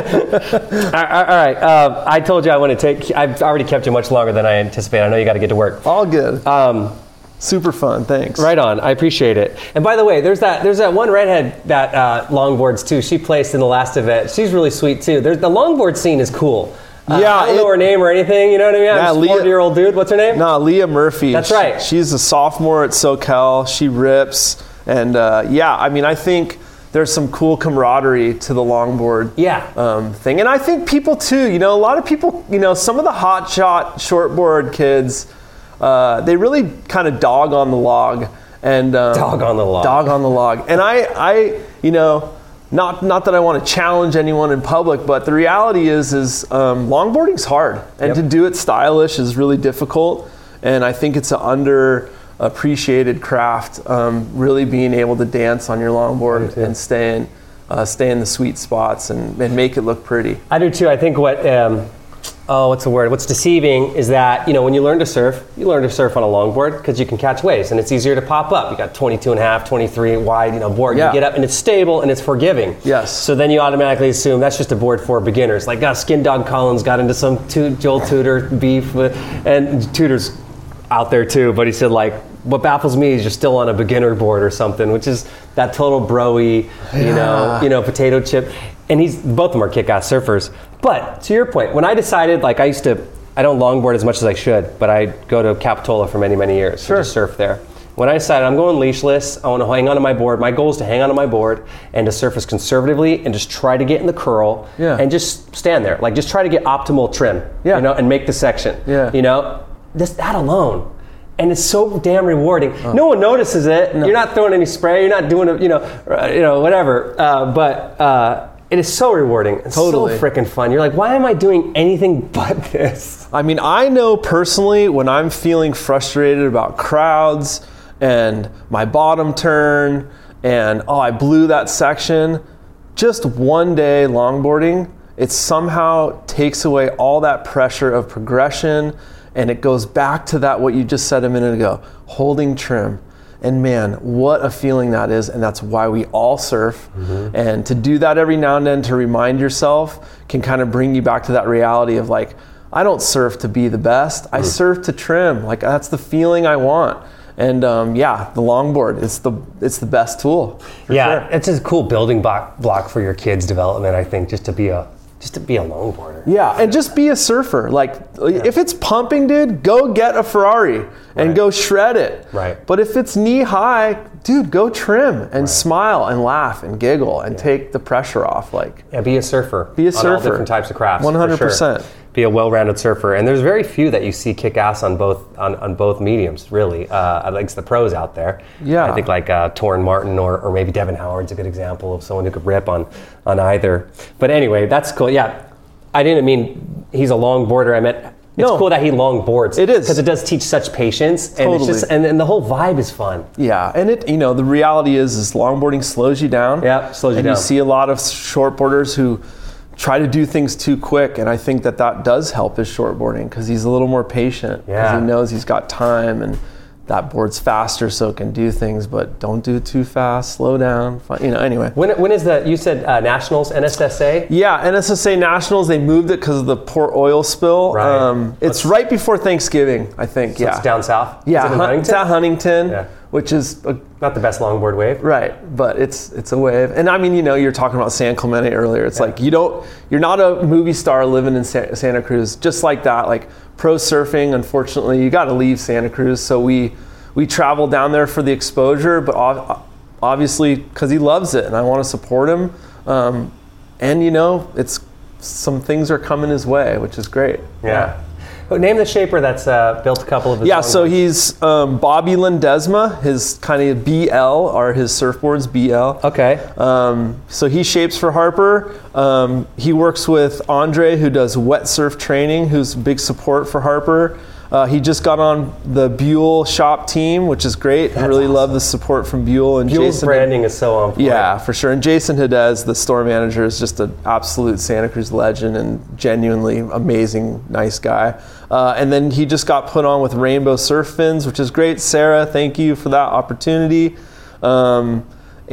all right. All right. Uh, I told you I want to take. I've already kept you much longer than I anticipated. I know you got to get to work. All good. Um, Super fun. Thanks. Right on. I appreciate it. And by the way, there's that there's that one redhead that uh, longboards too. She placed in the last event. She's really sweet too. There's, the longboard scene is cool. Uh, Yeah, I don't know it- her name or anything. You know what I mean? Yeah, I'm Leah- forty-year-old dude. What's her name? No, Leah Murphy. That's She- right. She's a sophomore at SoCal. She rips. And uh, yeah, I mean, I think there's some cool camaraderie to the longboard Yeah. um, thing. And I think people too, you know, a lot of people, you know, some of the hot shot shortboard kids, uh, they really kind of dog on the log. And um, Dog on the log. Dog on the log. And I, I you know, Not not that I want to challenge anyone in public, but the reality is is um, longboarding's hard, and Yep. to do it stylish is really difficult. And I think it's an underappreciated craft. Um, really being able to dance on your longboard and stay in uh, stay in the sweet spots and, and make it look pretty. I do too. I think what, um, oh, what's the word? What's deceiving is that, you know, when you learn to surf, you learn to surf on a longboard because you can catch waves and it's easier to pop up. You got twenty-two and a half, twenty-three wide, you know, board. Yeah. You get up and it's stable and it's forgiving. Yes. So then you automatically assume that's just a board for beginners. Like, uh, Skin Dog Collins got into some tu- Joel Tudor beef with, and Tudor's out there too, but he said, like, what baffles me is you're still on a beginner board or something, which is that total bro-y, you know, you know, potato chip. And he's both of them are kick-ass surfers. But to your point, when I decided, like I used to, I don't longboard as much as I should, but I go to Capitola for many, many years. Sure. To surf there. When I decided I'm going leashless, I want to hang onto my board. My goal is to hang onto my board and to surf as conservatively and just try to get in the curl Yeah. and just stand there. Like just try to get optimal trim, Yeah. you know, and make the section. Yeah. You know, just that alone. And it's so damn rewarding. Oh. No one notices it. No. You're not throwing any spray. You're not doing it, you know, uh, you know, whatever. Uh, but uh, it is so rewarding. It's Totally. so freaking fun. You're like, why am I doing anything but this? I mean, I know personally when I'm feeling frustrated about crowds and my bottom turn and, oh, I blew that section, just one day longboarding, it somehow takes away all that pressure of progression, and it goes back to that, what you just said a minute ago, holding trim. And man, what a feeling that is, and that's why we all surf. Mm-hmm. And to do that every now and then, to remind yourself, can kind of bring you back to that reality of like, I don't surf to be the best, I mm. surf to trim. Like that's the feeling I want. And um, yeah, the longboard, it's the it's the best tool. For yeah, sure. It's a cool building block block for your kids' development, I think, just to be a just to be a longboarder. Yeah, and just be a surfer. Like yeah. if it's pumping, dude, go get a Ferrari and right. go shred it. Right. But if it's knee high, dude, go trim and right. smile and laugh and giggle and yeah. take the pressure off. Like yeah, be a surfer. Be a surfer. On all different types of crafts. One hundred percent. Be a well-rounded surfer, and there's very few that you see kick ass on both on, on both mediums. Really, uh, at least the pros out there. Yeah, I think like uh, Torrin Martin or, or maybe Devin Howard's a good example of someone who could rip on on either. But anyway, that's cool. Yeah, I didn't mean he's a longboarder. I meant it's no, cool that he longboards. It is because it does teach such patience, and totally. it's just and, and the whole vibe is fun. Yeah, and it you know the reality is is longboarding slows you down. Yeah, slows you and down. And you see a lot of shortboarders who try to do things too quick, and I think that that does help his shortboarding because he's a little more patient. Yeah. He knows he's got time, and that board's faster, so it can do things. But don't do it too fast. Slow down. You know. Anyway. When when is the you said uh, Nationals N S S A? Yeah, N S S A Nationals. They moved it because of the Port oil spill. Right. Um, it's Let's, right before Thanksgiving, I think. So yeah. It's down south. Yeah, is it in Hun- Huntington? It's at Huntington. Yeah. Which is a, not the best longboard wave. right, but it's it's a wave. And I mean, you know, you're talking about San Clemente earlier. It's yeah. like you don't, you're not a movie star living in Sa- Santa Cruz. Just like that, like pro surfing. Unfortunately, you got to leave Santa Cruz. So we we travel down there for the exposure, but ov- obviously because he loves it, and I want to support him. Um, and you know, it's some things are coming his way, which is great. Yeah. yeah. Name the shaper that's uh, built a couple of his Yeah, so longboards. he's um, Bobby Lindesma. His kind of B L are his surfboards, B L. Okay. Um, so he shapes for Harper. Um, he works with Andre, who does wet surf training, who's big support for Harper. Uh, he just got on the Buell shop team, which is great. That's I really awesome. love the support from Buell and Buell's Jason. branding is so on point. Yeah, for sure. And Jason Hidez, the store manager, is just an absolute Santa Cruz legend and genuinely amazing, nice guy. Uh, and then he just got put on with Rainbow Surf Fins, which is great. Sarah, thank you for that opportunity. Um,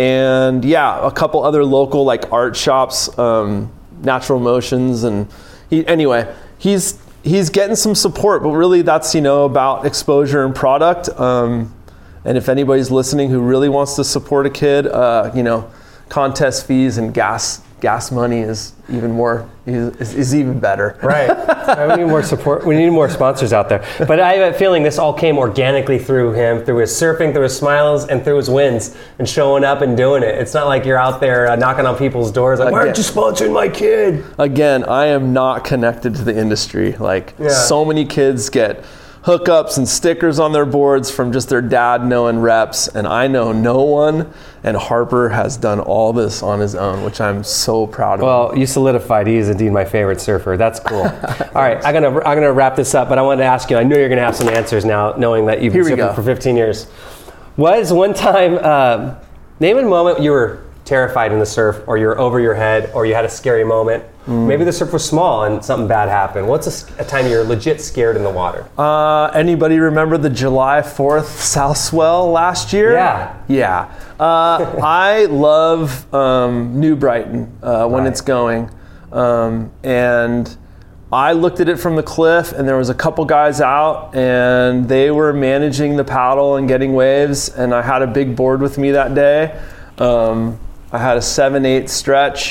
and yeah, a couple other local like art shops, um, Natural Motions, and he anyway, he's he's getting some support, but really that's, you know, about exposure and product. Um, and if anybody's listening who really wants to support a kid, uh, you know, contest fees and gas gas money is even more is, is even better. Right. We need more support. We need more sponsors out there. But I have a feeling this all came organically through him, through his surfing, through his smiles, and through his wins, and showing up and doing it. It's not like you're out there uh, knocking on people's doors like, why aren't you sponsoring my kid? Again, I am not connected to the industry. Like yeah. so many kids get hookups and stickers on their boards from just their dad knowing reps, and I know no one, and Harper has done all this on his own, which I'm so proud of. Well, you solidified he is indeed my favorite surfer. That's cool. All right, I'm gonna I'm gonna wrap this up, but I wanted to ask you, I know you're gonna have some answers now, knowing that you've been Here we surfing go. for fifteen years. Was one time, uh, name a moment you were terrified in the surf, or you're over your head, or you had a scary moment. Mm. Maybe the surf was small and something bad happened. What's a, a time you're legit scared in the water? Uh, anybody remember the July fourth South Swell last year? Yeah. Yeah. Uh, I love um, New Brighton uh, when right. it's going. Um, and I looked at it from the cliff, and there was a couple guys out, and they were managing the paddle and getting waves, and I had a big board with me that day. Um, I had a seven eight stretch,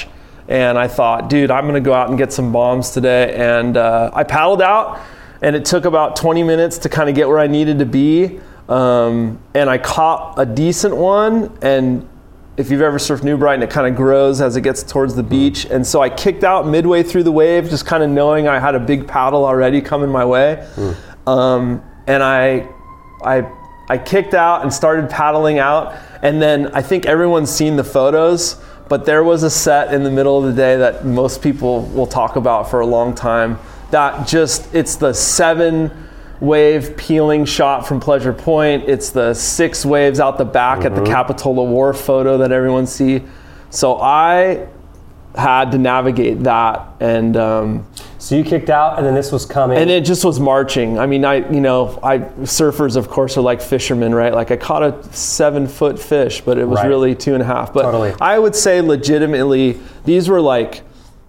And I thought, dude, I'm going to go out and get some bombs today. And uh, I paddled out, and it took about twenty minutes to kind of get where I needed to be. Um, and I caught a decent one. And if you've ever surfed New Brighton, it kind of grows as it gets towards the beach. And so I kicked out midway through the wave, just kind of knowing I had a big paddle already coming my way. Mm. Um, and I, I, I kicked out and started paddling out. And then I think everyone's seen the photos, but there was a set in the middle of the day that most people will talk about for a long time. That just, it's the seven wave peeling shot from Pleasure Point. It's the six waves out the back mm-hmm. at the Capitola Wharf photo that everyone see. So I had to navigate that, and um, so you kicked out, and then this was coming, and it just was marching. I mean, I you know, I surfers of course are like fishermen, right? Like I caught a seven foot fish, but it was right. really two and a half. But totally. I would say legitimately, these were like,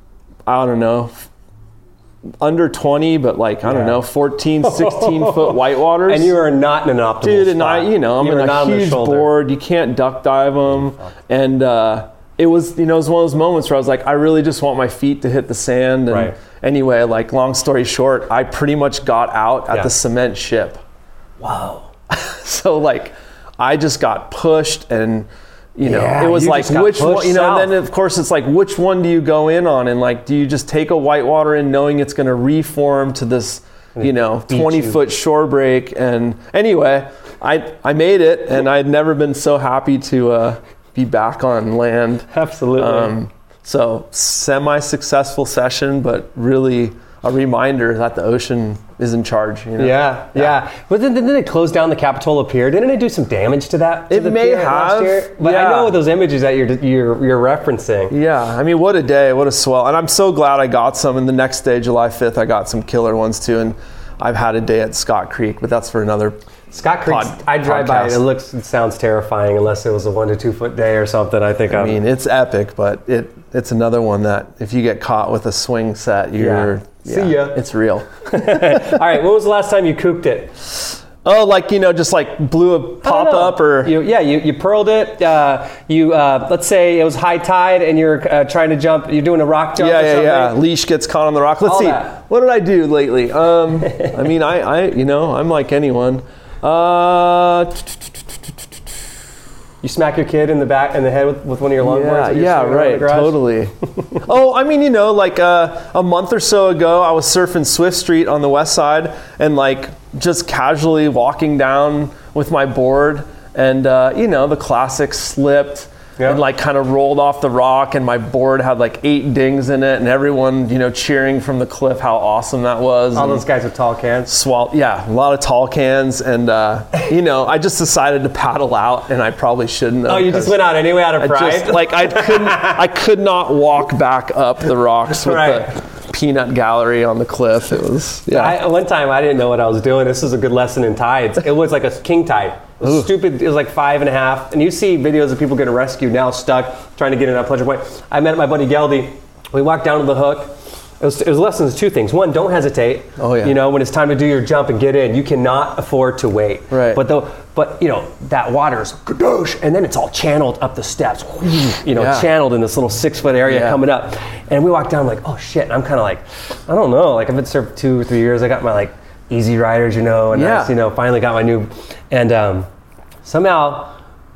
I don't know, under twenty, but like, I don't yeah. know, fourteen, sixteen foot whitewaters. And you are not in an optimal Dude, and spot. I, you know, I'm you in a huge board. You can't duck dive them. Oh, and uh, it was, you know, it was one of those moments where I was like, I really just want my feet to hit the sand. And right. anyway, like long story short, I pretty much got out at yeah. the cement ship. Wow. So like, I just got pushed, and you know, yeah, it was like, which one, you know, south. and then of course it's like, which one do you go in on? And like, do you just take a whitewater in knowing it's going to reform to this, you know, twenty foot shore break? And anyway, I, I made it, and I'd never been so happy to uh, be back on land. Absolutely. Um, so semi-successful session, but really a reminder that the ocean is in charge. You know? Yeah, yeah. yeah. But then, then it closed down the Capitola Pier. Didn't it do some damage to that? To it the may pier have. Last year? But yeah. I know those images that you're, you're you're referencing. Yeah, I mean, what a day, what a swell. And I'm so glad I got some. And the next day, July fifth, I got some killer ones too. And I've had a day at Scott Creek, but that's for another Scott Creek, I drive podcast. by it. It looks, it sounds terrifying unless it was a one to two foot day or something. I think. I I'm, mean, it's epic, but it it's another one that if you get caught with a swing set, you're yeah. See ya. It's real. All right, when was the last time you cooped it? Oh, like, you know, just like blew a pop up or? You, yeah, you, you pearled it. Uh, you uh, let's say it was high tide and you're uh, trying to jump. You're doing a rock jump. Yeah, or yeah, something. yeah. Leash gets caught on the rock. Let's All see. That. What did I do lately? Um, I mean, I, I, you know, I'm like anyone. Uh, You smack your kid in the back in the head with, with one of your longboards? Yeah, yeah, right, totally. Oh, I mean, you know, like uh, a month or so ago, I was surfing Swift Street on the west side, and like just casually walking down with my board, and uh, you know, the classic slipped. Yep. And like kind of rolled off the rock, and my board had like eight dings in it, and everyone, you know, cheering from the cliff how awesome that was. All and those guys with tall cans? Swall- yeah, a lot of tall cans, and uh, you know, I just decided to paddle out, and I probably shouldn't have. Oh, you just went out anyway out of I pride? Just, like I couldn't, I could not walk back up the rocks with right. the peanut gallery on the cliff. It was, yeah. I, one time I didn't know what I was doing. This is a good lesson in tides. It was like a king tide. It was stupid. It was like five and a half. And you see videos of people getting rescued now, stuck, trying to get in at Pleasure Point. I met my buddy Geldy. We walked down to the hook. It was, it was lessons two things. One, don't hesitate. Oh yeah. You know, when it's time to do your jump and get in, you cannot afford to wait. Right. But though, but you know, that water's kadoosh, and then it's all channeled up the steps. You know, yeah. channeled in this little six foot area yeah. coming up. And we walked down like, oh shit. And I'm kind of like, I don't know. Like I've been surfing two or three years. I got my like easy riders, you know, and yeah. I, you know, finally got my new, and um, somehow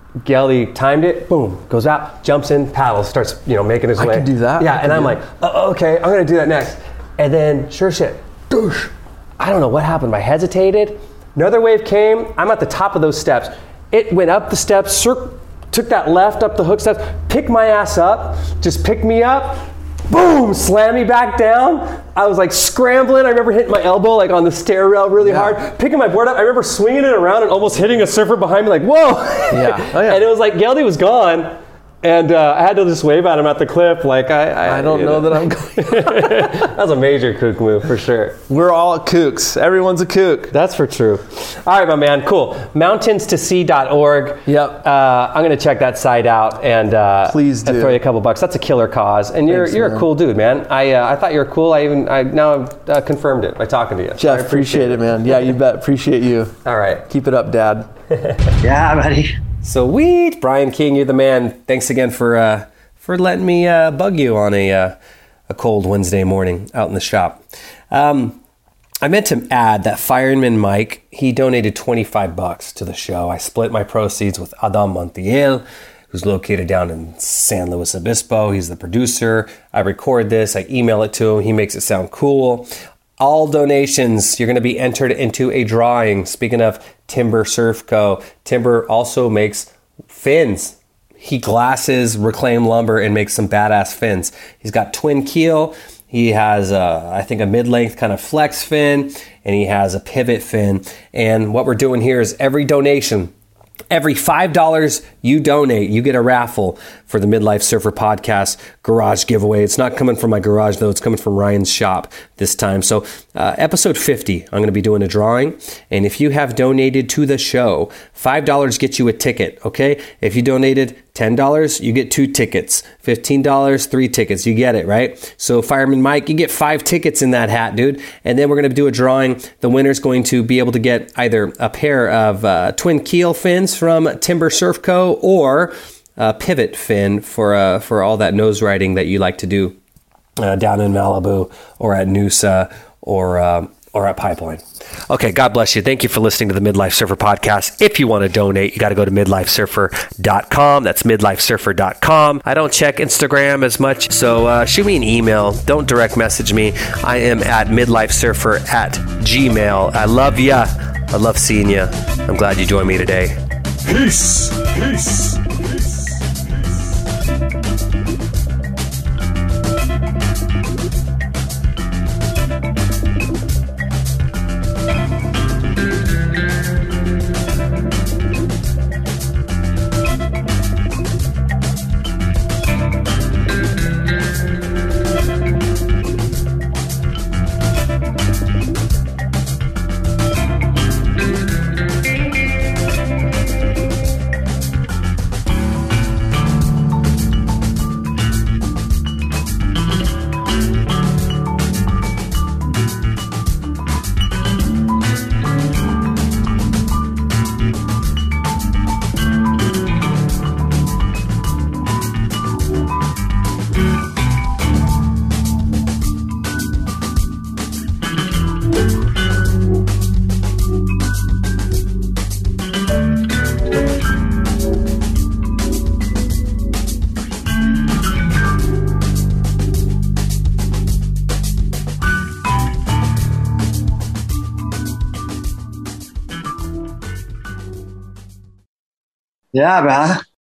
Geldy timed it, boom, goes out, jumps in, paddles, starts, you know, making his I way. I can do that. Yeah, and I'm like, oh, okay, I'm gonna do that next. And then, sure shit, doosh. I don't know what happened. I hesitated. Another wave came. I'm at the top of those steps. It went up the steps, cir- took that left up the hook steps, picked my ass up, just picked me up, boom, slammed me back down. I was like scrambling. I remember hitting my elbow like on the stair rail really yeah. hard, picking my board up. I remember swinging it around and almost hitting a surfer behind me like, whoa. Yeah. Oh, yeah. And it was like Geldy was gone. And uh, I had to just wave at him at the cliff. Like, I I, I don't know, know that I'm going. That was a major kook move for sure. We're all kooks. Everyone's a kook. That's for true. All right, my man, cool. mountains to sea dot org. Yep. Uh, I'm going to check that site out and uh, please do. And throw you a couple bucks. That's a killer cause. And you're Thanks, you're man. a cool dude, man. I uh, I thought you were cool. I even I now uh, confirmed it by talking to you. Jeff, So I appreciate, appreciate it, man. Yeah, you bet. Appreciate you. All right. Keep it up, Dad. Yeah, buddy. Sweet. Brian King, you're the man. Thanks again for uh, for letting me uh, bug you on a uh, a cold Wednesday morning out in the shop. Um, I meant to add that Fireman Mike, he donated twenty-five bucks to the show. I split my proceeds with Adam Montiel, who's located down in San Luis Obispo. He's the producer. I record this. I email it to him. He makes it sound cool. All donations, you're going to be entered into a drawing. Speaking of Timber Surf Co., Timber also makes fins. He glasses reclaimed lumber and makes some badass fins. He's got twin keel. He has, a, I think, a mid-length kind of flex fin, and he has a pivot fin. And what we're doing here is every donation, every five dollars you donate, you get a raffle for the Midlife Surfer Podcast garage giveaway. It's not coming from my garage, though. It's coming from Ryan's shop this time. So uh, episode fifty, I'm going to be doing a drawing. And if you have donated to the show, five dollars gets you a ticket, okay? If you donated ten dollars, you get two tickets. fifteen dollars, three tickets. You get it, right? So Fireman Mike, you get five tickets in that hat, dude. And then we're going to do a drawing. The winner's going to be able to get either a pair of uh, twin keel fins from Timber Surf Co. or a pivot fin for uh, for all that nose riding that you like to do uh, down in Malibu or at Noosa or uh, or at Pipeline. Okay, God bless you. Thank you for listening to the Midlife Surfer Podcast. If you want to donate, you got to go to midlife surfer dot com. That's midlife surfer dot com. I don't check Instagram as much, so uh, shoot me an email. Don't direct message me. I am at midlifesurfer at gmail. I love ya. I love seeing you. I'm glad you joined me today. Peace. Peace. Yeah, man.